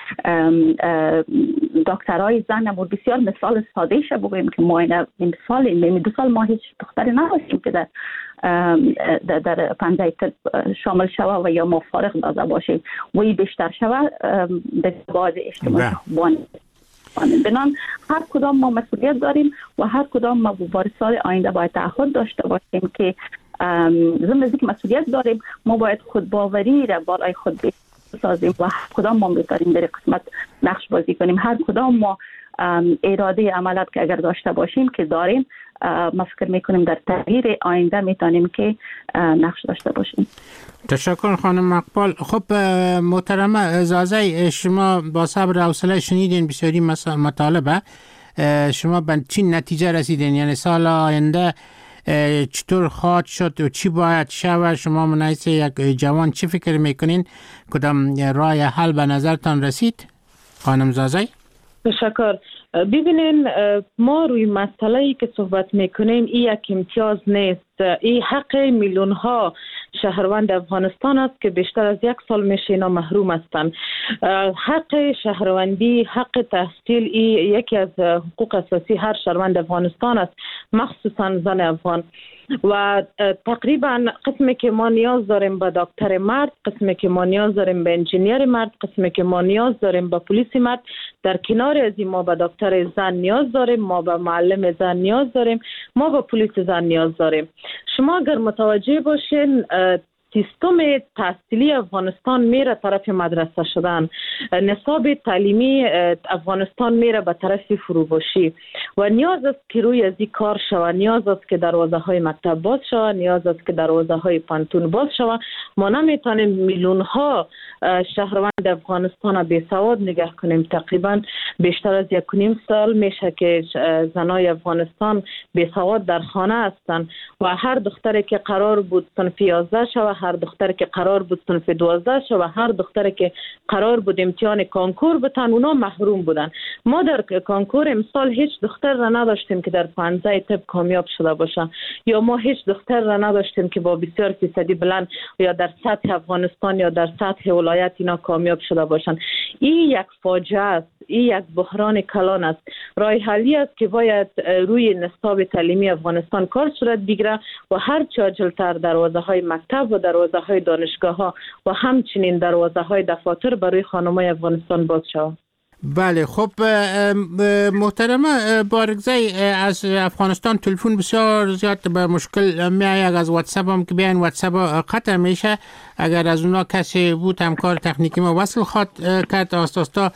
دکترای زن نمود بسیار مثال ساده شه بگوییم که ما این مثال این دو سال ما هیچ دختری نداشتیم که در در, در پنجه طب شامل شوه و یا ما فارغ داده باشیم و این بیشتر شوه به بعد اجتماعی بانی. بنان هر کدام ما مسئولیت داریم و هر کدام ما برای سال آینده باید تعهد داشته باشیم که ضمن از اینکه مسئولیت داریم ما باید خودباوری را برای خود بسازیم و هر کدام ما میتونیم در قسمت نقش بازی کنیم. هر کدام ما اراده عملات که اگر داشته باشیم که داریم ما فکر میکنیم در تغییر آینده میتونیم که نقش داشته باشیم. تشکر خانم مقبال. خب محترمه زازی، شما با صبر و حوصله شنیدین بسیاری مطالبه، شما به چی نتیجه رسیدین؟ یعنی سال آینده چطور خواهد شد و چی باید شود؟ شما منحیث یک جوان چی فکر میکنین؟ کدام راه حل به نظرتان رسید خانم زازی؟ تشکر. ببینین ما روی مسئله‌ای که صحبت میکنیم این یک امتیاز نیست، این حق میلیون ها شهروند افغانستان است که بیشتر از یک سال میشه اینا محروم هستند. حق شهروندی، حق تحصیل این یکی از حقوق اساسی هر شهروند افغانستان است، مخصوصا زن افغان. و تقریبا قسمی که ما نیاز داریم به دکتر مرد، قسمی که ما نیاز داریم به انجینیر مرد، قسمی که ما نیاز داریم به پلیس مرد، در کنار از این ما به دکتر زن نیاز داریم، ما به معلم زن نیاز داریم، ما به پلیس زن نیاز داریم. شما اگر متوجه باشین سیستم تحصیلی افغانستان میره طرف مدرسه شدن، نصاب تعلیمی افغانستان میره به طرف فروپاشی و نیاز است که روی از این کار شود، نیاز است که دروازه های مکتب باز شود، نیاز است که دروازه های پانتون باز شود. ما نمیتونیم میلیون ها شهروند افغانستان بی سواد نگه کنیم. تقریبا بیشتر از یک و نیم سال میشه که زنای افغانستان بی سواد در خانه هستند و هر دختری که قرار بود صنف یازده شود، هر دختری که قرار بود صنف دوازده شود، هر دختری که قرار بود امتحان کانکور بتن، اونا محروم بودن. ما در کانکور امسال هیچ دختر را نداشتیم که در پانزده طب کامیاب شده باشه، یا ما هیچ دختر را نداشتیم که با بسیار فیصدی بلند یا در سطح افغانستان یا در سطح ولایت اینا کامیاب شده باشن. این یک فاجعه است، این یک بحران کلان است. راه حلی است که باید روی نصاب تعلیمی افغانستان کار صورت بگیره و هر چه عاجل‌تر دروازه های مکتب و دروازه های دانشگاه ها و همچنین دروازه های دفاتر برای خانم‌های افغانستان باز شود. بله، خب محترمه بارگزی، از افغانستان تلفن بسیار زیاد به مشکل میآید. از واتساپ هم که بیاین واتساپ قطع میشه. اگر از اونا کسی بود همکار تکنیکی ما وصل خواد کرد آستاستا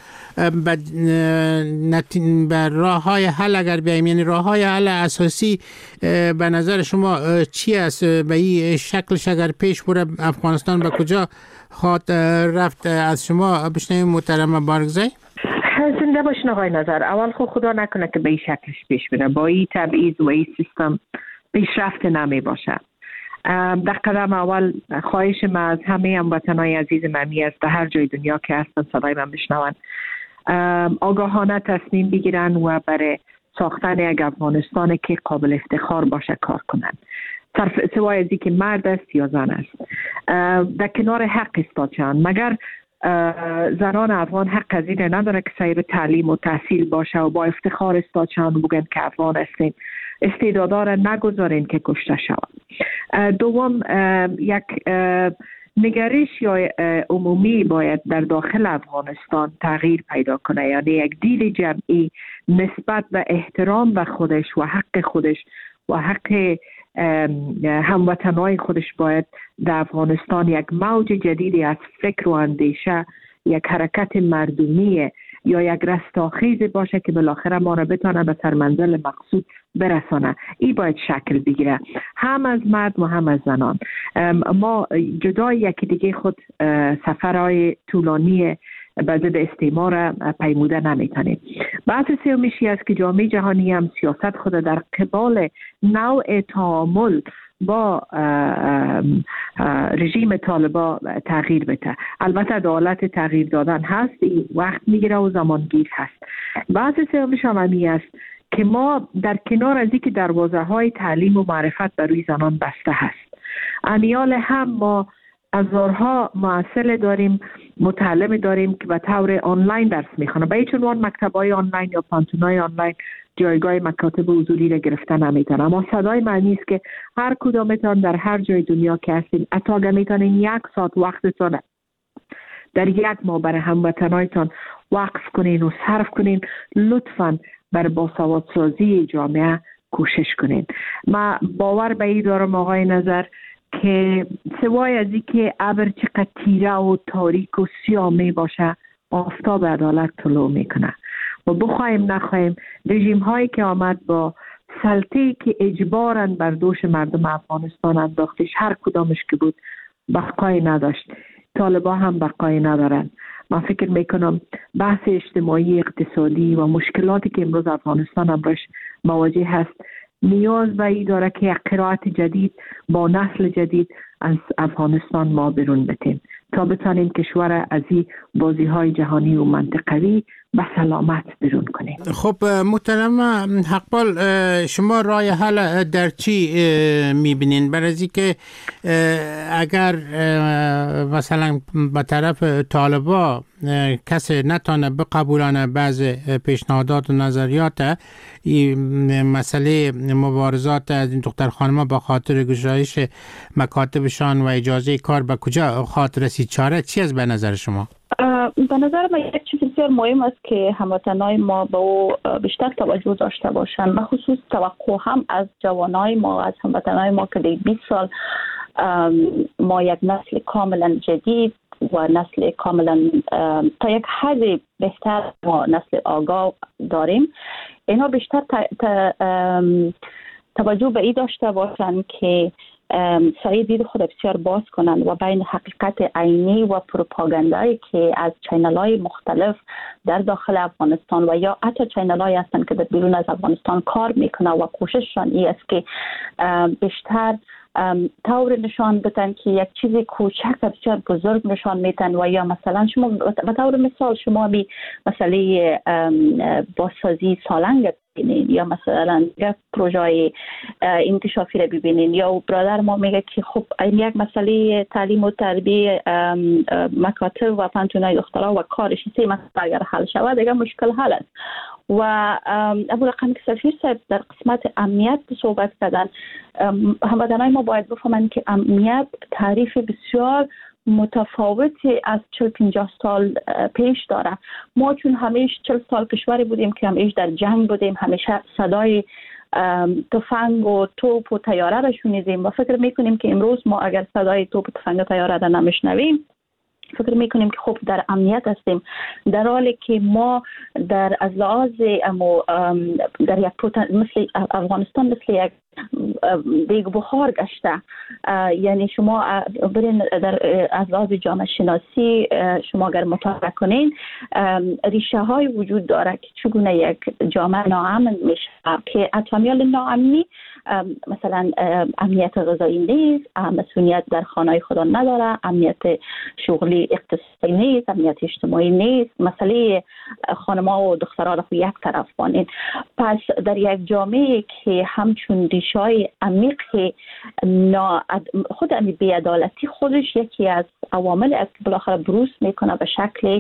به راه های حل اگر بیایم، یعنی راه های حل اساسی به نظر شما چی است؟ به این شکلش اگر پیش بره افغانستان به کجا خواد رفت؟ از شما بشنویم محترمه بارگزی. زنده باشین آقای نظر. اول خود خدا نکنه که به این شکلش پیش بره، با این تبعیض و این سیستم پیشرفت نمی باشه. در قدم اول خواهش من از همه هموطنان عزیز ممی است در هر جای دنیا که هستن صدای من بشنون، آگاهانه تصمیم بگیرن و برای ساختن یک افغانستان که قابل افتخار باشه کار کنن، سوای از اینکه مرد است یا زن است. در کنار حق استادشان، مگر زنان افغان حق از این نداره که سیر تعلیم و تحصیل باشه و با افتخار استادشان بگن که افغان هستیم؟ استعدادا را نگذارین که کشته شود. دوم، یک نگرش یا عمومی باید در داخل افغانستان تغییر پیدا کنه، یعنی یک دید جمعی نسبت به احترام به خودش و حق خودش و حق هموطنهای خودش باید در افغانستان یک موج جدیدی از فکر و اندیشه، یک حرکت مردمی یا یک رستاخیز باشه که بالاخره ما را بتونه به سرمنزل مقصود برسانه. این باید شکل بگیره، هم از مرد و هم از زنان. ما جدای یکی دیگه خود سفرهای طولانی به ضد استعمار پیموده نمیتونیم. بحث سومیشی است که جامعه جهانی هم سیاست خود در قبال نوع تعامل با رژیم طالبا تغییر بده. البته دولت تغییر دادن هست، این وقت میگیره و زمانگیر هست. بحث سومیش هم همی است که ما در کنار از اینکه دروازه های تعلیم و معرفت بر روی زنان بسته هست، انیال هم ما هزارها معسل داریم، متعلم داریم که به طور آنلاین درس میخوانند. به هیچ عنوان مکتب‌های آنلاین یا پانتون‌های آنلاین جایگاه مکاتب حضوری را گرفتن نمیتونن. اما صدای معنی است که هر کدامتان در هر جای دنیا که هستین، حتی اگر میتونین یک ساعت وقتتان در یک ماه برای هموطنایتان وقف کنین و صرف کنین، لطفاً بر باسوادسازی جامعه کوشش کنین. من باور به این دارم آقای نظر که سوای از این که ابر چقدر تیره و تاریک و سیاه می باشه، آفتاب عدالت طلوع میکنه و بخوایم نخوایم رژیم هایی که آمد با سلطه‌ای که اجباراً بر دوش مردم افغانستان انداختش، هر کدامش که بود بقای نداشت. طالبا هم بقای ندارن. من فکر میکنم بحث اجتماعی، اقتصادی و مشکلاتی که امروز افغانستان امروز مواجه هست نیاز به این داره که یک قرائت جدید با نسل جدید از افغانستان ما بیرون بتیم تا بتانیم کشور از این بازی های جهانی و منطقوی به سلامت بیرون کنیم. خب محترم حقبال، شما راه حل در چی میبینین؟ برای از که اگر مثلا به طرف طالبا کسی نتانه بقبولانه بعض پیشنهادات و نظریات، این مسئله مبارزات از این دختر خانم‌ها با خاطر گشایش مکاتبشان و اجازه کار به کجا خاطر رسید؟ چاره چی از به نظر شما؟ به نظر من یک چیز بسیار مهم است که هموطنان ما به او بیشتر توجه داشته باشند، به خصوص توقع هم از جوانای ما، از هموطنان ما که در بیست سال ما یک نسل کاملا جدید و نسل کاملا تا یک حد بهتر ما نسل آگاه داریم. اینا بیشتر توجه به این داشته باشند که سایه دید خود بسیار باز کنند و بین حقیقت عینی و پروپاگاندایی که از چینل های مختلف در داخل افغانستان و یا حتی چینل های هستند که در بیرون از افغانستان کار میکنه و کوشششان این است که بیشتر طور نشان بدن که یک چیز کوچک بسیار بزرگ نشان میتن و یا مثلا شما به طور مثال شما بی مسئله بازسازی سالنگ ببینین یا مثلا یک پروژه انکشافی را ببینین یا برادر ما میگه که خب این یک مسئله تعلیم و تربیه مکاتب و پانتونای دخترها و کارش سه مسئله اگر حل شود دیگه مشکل حل است. و ابوالقاسم سفیر صاحب در قسمت امنیت صحبت کردن. هموطنان ما باید بفهمند که امنیت تعریف بسیار متفاوتی از چهل پنجاه سال پیش داره. ما چون همیشه چهل سال کشوری بودیم که همیشه در جنگ بودیم، همیشه صدای تفنگ و توپ و تیاره را شنیدیم و فکر میکنیم که امروز ما اگر صدای توپ و تفنگ و تیاره را نمیشنویم فکر میکنیم که خب در امنیت هستیم، در حالی که ما در از لحاظ در یک مثل افغانستان مثل یک دیگ بخار گشته. یعنی شما برین در از لحاظ جامعه شناسی شما اگر مطالعه کنین ریشه های وجود داره که چگونه یک جامعه ناامن میشه که اتمیال ناامنی مثلا امنیت غذایی نیست، مسئولیت در خانه خدا نداره، امنیت شغلی اقتصادی نیست، امنیت اجتماعی نیست، مسئله خانم‌ها و دخترها رو یک طرف بانین. پس در یک جامعه که همچون ریشه‌های عمیق خود امی بی‌عدالتی خودش یکی از عوامل است که بالاخره بروز میکنه به شکل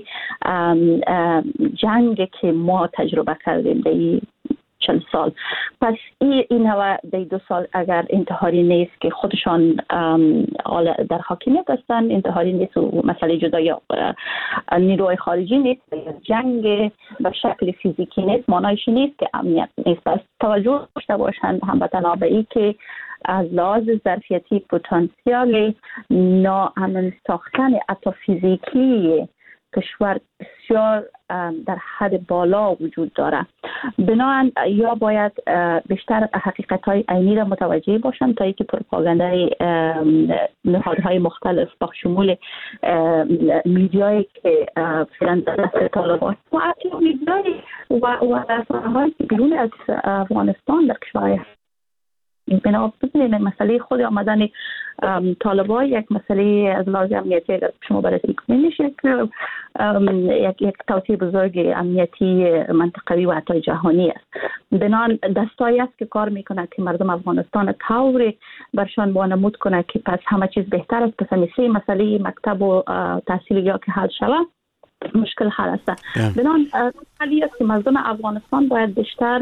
جنگ که ما تجربه کردیم در چل سال. پس این این نوع دو سال اگر انتحاری نیست که خودشان در حاکمیت هستن، انتحاری نیست و مسئله جدا یا نیروی خارجی نیست، جنگ به شکل فیزیکی نیست، معنایش نیست که امنیت نیست. پس توجه داشته باشند هموطنان به این که از لحاظ ظرفیتی پتانسیل ناامن ساختن حتی فیزیکی کشور بسیار در حد بالا وجود داره. بنابراین یا باید بیشتر حقیقت‌های عینی را متوجه باشند تا اینکه پروپاگاندای نهادهای مختلف با شمول میدیایی که فعلا در دست طالبان و حتی میدیایی و رسانه‌هایی که بیرون از افغانستان در کشورهای بنا ببینید مسئله خود آمدن طالبان یک مسئله از لحاظ امنیتی اگر شما بررسی کنید یک یک یک توطئه بزرگ امنیتی منطقوی و حتی جهانی است. بنابراین دستایی است که کار میکنه که مردم افغانستان طوری برشان وانمود کنه که پس همه چیز بهتر است، پس همیشه مسئله مکتب و تحصیل یا که حل شود مشکل حل است. بنابراین مسئله است که مردم افغانستان باید بیشتر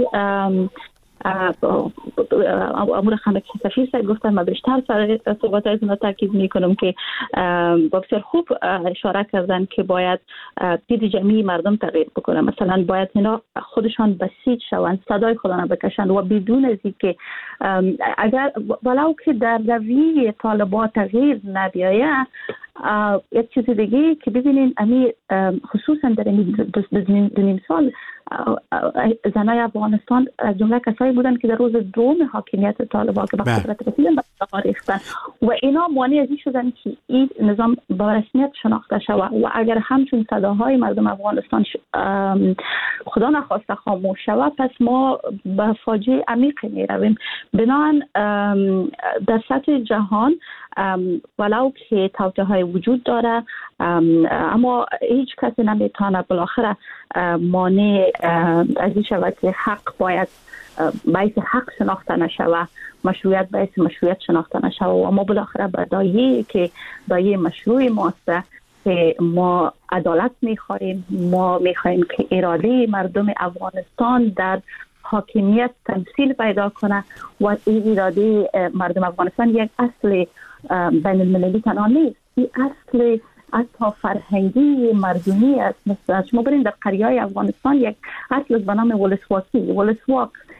امور خانه سفیر صاحب گفتن ما بیشتر سر صحبت های زنده تاکید میکنم که با بسیار خوب اشاره کردن که باید دید جمعی مردم تغییر بکنه. مثلا باید اینا خودشان بسیج شوند، صدای خودشان بکشند و بدون از اینکه اگر ولو که در رویه طالبان تغییر نبیاید یک چیز دیگه که ببینین امی خصوصا در این دو نیم سال زنای افغانستان از جمله کسایی بودن که در روز دوم حاکمیت طالبان که به قدرت رسیدن به اقتدار ریختن و اینا مانع از این شدن که این نظام به رسمیت شناخته شود و اگر همچون صداهای مردم افغانستان خدا نخواسته خاموش شود پس ما به فاجعه عمیق می رویم. بنابراین در سطح جهان ولو که توطئه های وجود داره اما هیچ کسی نمیتونه بالاخره مانع از این شود که حق باید باعث حق شناخته نشود، مشروعیت باعث مشروعیت شناخته نشود و ما بالاخره به دایه که دایه مشروع ماست که ما عدالت میخواهیم، ما میخواهیم که اراده مردم افغانستان در حاکمیت تمثیل پیدا کنه و این اراده مردم افغانستان یک اصل بین المللی تنها نیست، این اصل حتی فرهنگی مردمی است. مثلا شما برین در قریه های افغانستان یک اصل به نام ولسواکی، ولسواک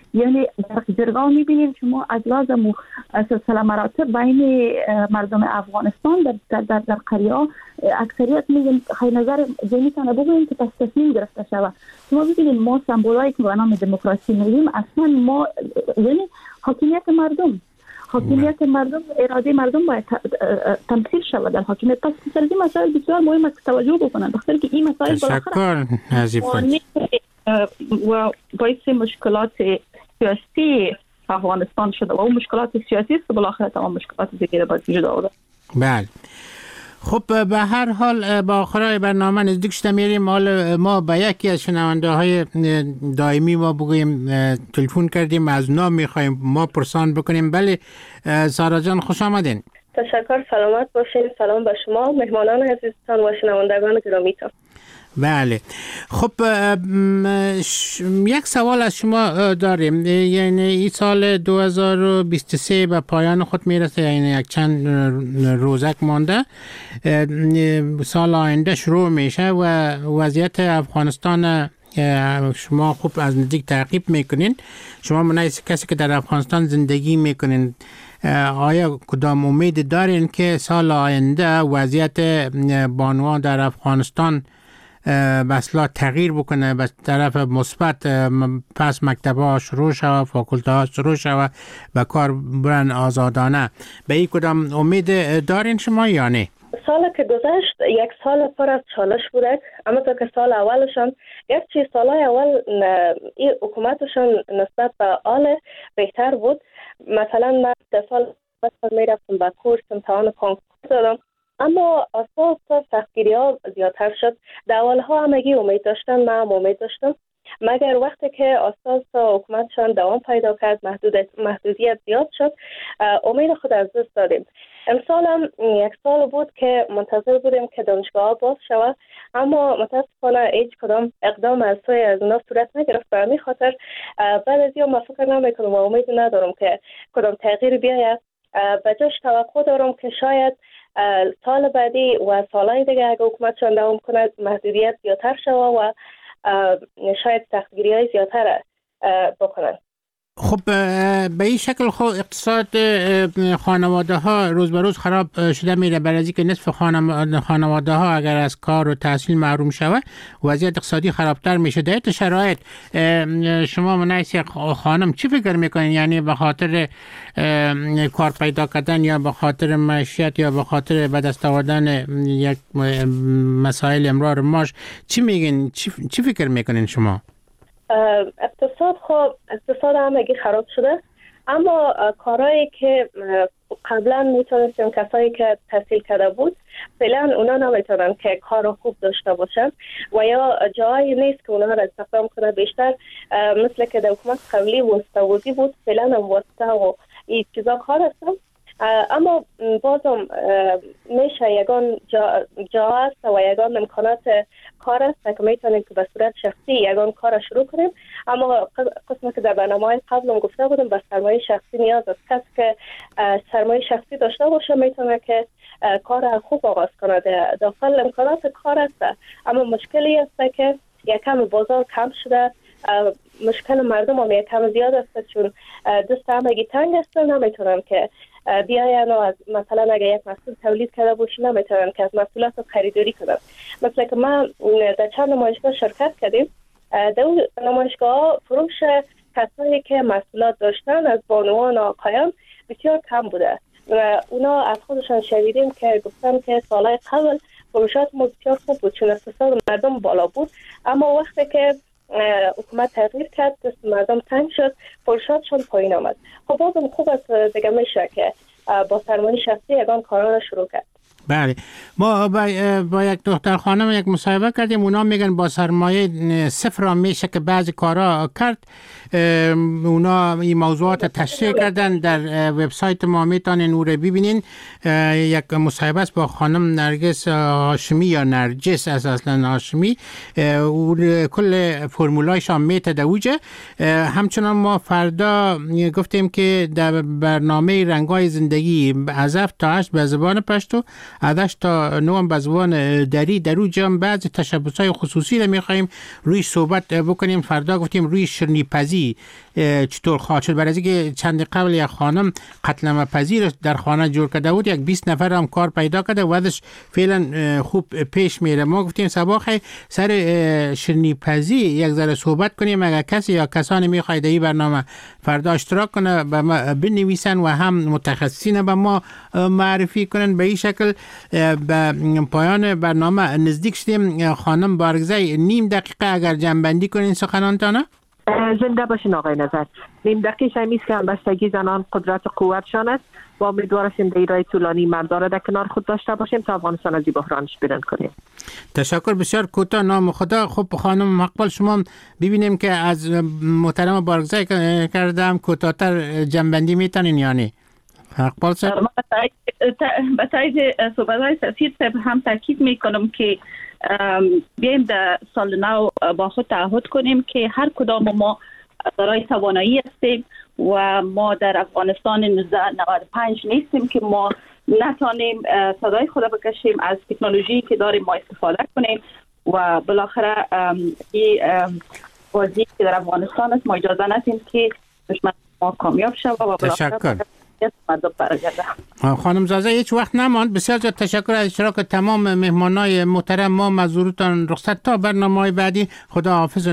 یعنی در جرگاه میبینید شما از لازم سلسله مراتب بین مردم افغانستان در در در, در قریه ها اکثریت میگن خیلی نظر جمیتان بگوییم که پس تصمیم گرفته شود. شما ببینید ما سمبولایی که به نام دموکراسی میگیم اصلا ما یعنی حاکمیت مردم حاکمیت مردم اراده مردم باید تمثیل شود در حاکمیت. پس سر این مسائل بسیار مهم است که توجه بکنند بخاطر که این مسائل تشکر نظیفه و باعث مشکلات سیاسی افغانستان شده و اون مشکلات سیاسی است که بالاخره تمام مشکلات دیگه باید وجود آورده. بله خب به هر حال با آخرای برنامه نزدیک شده میریم. حال ما به یکی از شنونده های دائمی ما بگوییم تلفن کردیم از نام میخوایم ما پرسان بکنیم. بله سارا جان خوش آمدین. تشکر، سلامت باشین. سلام به شما مهمانان عزیزتان و شنوندگان گرامیتان. بله خب یک سوال از شما داریم. یعنی این سال دو هزار و بیست و سه به پایان خود میرسه، یعنی یک چند روزک مانده سال آینده شروع میشه و وضعیت افغانستان شما خوب از نزدیک تعقیب میکنین. شما منای کسی که در افغانستان زندگی میکنین، آیا کدام امید دارین که سال آینده وضعیت بانوان در افغانستان بسلا تغییر بکنه به طرف مثبت، پس مکتبه ها شروع شود، فاکولته ها شروع شود و کار برن آزادانه؟ به این کدام امید دارین شما یا نه؟ سال که گذشت یک سال پر از چالش بوده، اما تا که سال اولشان یک چیز سالهای اول این حکومتشان نسبت به آل بهتر بود. مثلا من در سال می رفتم به کورس امتحان کنکور دادم، اما اساس سختگیری ها زیادتر شد. در اولها همگی امید داشتن، من هم امید داشتم، مگر وقتی که اساس حکومتشان دوام پیدا کرد، محدودیت محدودیت زیاد شد، امید خود از دست دادیم. امسال هم یک سال بود که منتظر بودیم که دانشگاه ها باز شود، اما متاسفانه هیچ کدام اقدام از سوی از اونا صورت نگرفت. به همین خاطر بعد از این من فکر نمیکنم و امید ندارم که کدام تغییر بیاید. به جاش توقع دارم که شاید سال بعدی و سالهای دیگه اگه حکومتشان دوام کند محدودیت زیادتر شود و شاید سختگیری های زیادتر بکنند. خب به این شکل خب اقتصاد خانواده ها روز به روز خراب شده میره. برای از اینکه نصف خانواده ها اگر از کار و تحصیل محروم شود وضعیت اقتصادی خرابتر میشه. در این شرایط شما منعکس خانم چی فکر میکنین؟ یعنی به خاطر کار پیدا کردن یا به خاطر معیشت یا به خاطر به دست آوردن یک مسائل امرار ماش چی میگین؟ چی فکر میکنین شما؟ اقتصاد خب اقتصاد همگی خراب شده، اما کارهایی که قبلا میتونستیم کسایی که تحصیل کرده بود فعلا اونا نمیتونن که کار خوب داشته باشن و یا جایی نیست که اونا را استخدام کنه. بیشتر مثل که در حکومت قبلی واسطه‌وزی بود، فعلا هم واسطه و این چیزا کار هستن. اما بازم میشه یگان جا, جا است و یگان امکانات کار است که میتونیم که به صورت شخصی یگان کار شروع کنیم. اما قسمی که در برنامه قبلم گفته بودم به سرمایه شخصی نیاز است. کسی که سرمایه شخصی داشته باشه میتونه که کار خوب آغاز کنه. داخل امکانات کار است، اما مشکلی است که یکم بازار کم شده، مشکل مردم هم یکم زیاد است چون دست همگی تنگ است، نمیتونن که بیاین و از مثلا اگر یک محصول تولید کرده باشی نمیتونن که از محصولات رو خریداری کنن. مثلا که ما در چند نمایشگاه شرکت کردیم، در اون نمایشگاه فروش کسایی که محصولات داشتن از بانوان و آقایان بسیار کم بوده و اونا از خودشان شنیدیم که گفتن که سالهای قبل فروشات ما بسیار خوب بود چون اقتصاد مردم بالا بود، اما وقتی که حکومت تغییر کرد دست مردم تنگ شد، فروشاتشون پایین آمد. خب بازم خوب است دیگه میشه که با سرمایه شخصی یگان کارا را شروع کرد. بله ما با, با یک دختر خانم یک مصاحبه کردیم، اونا میگن با سرمایه صفر هم میشه که بعضی کارا کرد. اونا این موضوعات تشریح کردن در وبسایت ما، میتونین او رو ببینین. یک مصاحبه است با خانم نرگس هاشمی یا نرجس اصلا هاشمی، او کل فرمولایش هم میتده اوجه. همچنان ما فردا گفتیم که در برنامه رنگای زندگی از هفت تا هشت به زبان پشتو ازش تا نوام بزوان دری در روی جام بعض تشبس‌های خصوصی رو می‌خوایم روی صحبت بکنیم. فردا گفتیم روی شیرینی‌پزی چطور خواهد شد، برای اینکه چند قبل یک خانم قتل پذیر در خانه جور کرده بود، یک بیست نفر هم کار پیدا کرده و ازش فعلا خوب پیش میره. ما گفتیم صباح سر شیرینی‌پزی یک ذره صحبت کنیم. اگر کسی یا کسانی میخواید این برنامه فردا اشتراک کنه به ما بنویسن و هم متخصصین به ما معرفی کنن. به این شکل به پایان برنامه نزدیک شدیم. خانم بارگزی، نیم دقیقه اگر جنبندی کنین سخنانتانه. زنده باشین آقای نظر. نیم دقیقه شمیست که همبستگی زنان قدرت و قوتشان است و امیدوار هستیم در ایرای طولانی مرداره در کنار خود داشته باشیم تا افغانستان از این بحرانش بیرون کنیم. تشکر بسیار. کوتاه نام خدا. خب خانم مقبل، شما ببینیم که از محترم بارگزی کردم کوتاه‌تر جنبندی میتونین یا نه؟ مقبل صاحب به تایید صحبت‌های سفیر صاحب هم تاکید میکنم که بیایم در سال نو با خود تعهد کنیم که هر کدام ما دارای توانایی هستیم و ما در افغانستان نوزده نود و پنج نیستیم که ما نتانیم صدای خود بکشیم، از تکنولوژی که داریم ما استفاده کنیم و بالاخره این بازی که در افغانستان است ما اجازه ندیم که دشمن ما کامیاب شود و بالاخره خانم زازه هیچ وقت نماند. بسیار زیاد تشکر از اشتراک تمام مهمانای محترم. ما مزورتان رخصت تا برنامه‌های بعدی. خدا حافظ.